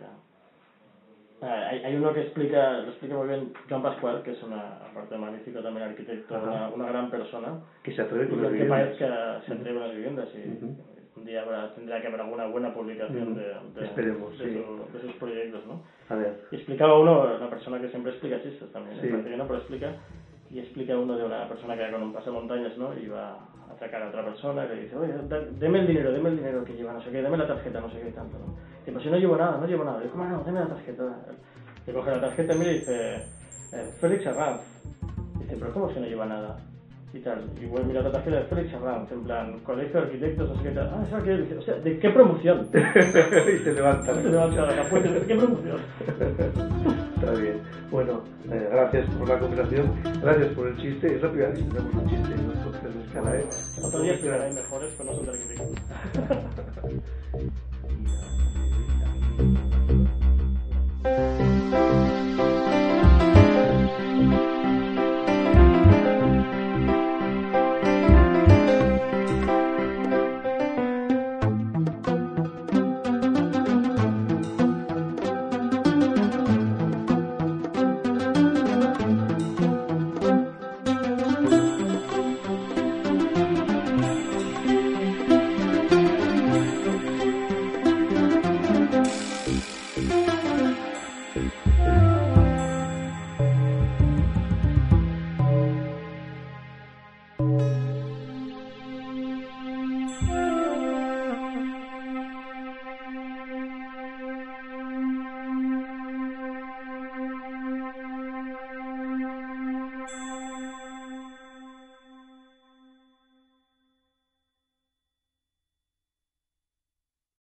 Ah, hay, hay uno que explica, lo explica muy bien Joan Pascual, que es una, aparte de magnífico también arquitecto, una, una gran persona. Que se atreve con y las aunque viviendas. parezca, se atreve Uh-huh. con las viviendas y uh-huh. un día habrá, tendrá que haber alguna buena publicación uh-huh. de, de, Esperemos, de, sí. su, de sus proyectos, ¿no? A ver. Y explicaba uno, una persona que siempre explica chistes también, sí. ¿eh? Parece que no, pero explica. Y explica uno de una persona que va con un pasamontañas, ¿no? Y va a atracar a otra persona y le dice, oye, da, deme el dinero, deme el dinero que lleva, no sé qué, deme la tarjeta, no sé qué, tanto, ¿no? Y pues si no llevo nada, no llevo nada. Y dice, no, deme la tarjeta. Le coge la tarjeta y mira y dice, eh, Félix Arranz. Dice, pero ¿cómo es que no lleva nada? Y tal, igual mira la tarjeta de Félix Arranz, en plan, colegio de arquitectos, no sé qué tal. Ah, ¿sabes qué? Dice, o sea, ¿de qué promoción? Y se levanta. Se levanta la puerta, ¿de qué promoción? Está bien. Bueno, eh, gracias por la conversación, gracias por el chiste. Es la primera vez que tenemos un chiste en los podcasts de Escala, ¿eh? Otro día explicaré mejores, pero no son de arquitectos.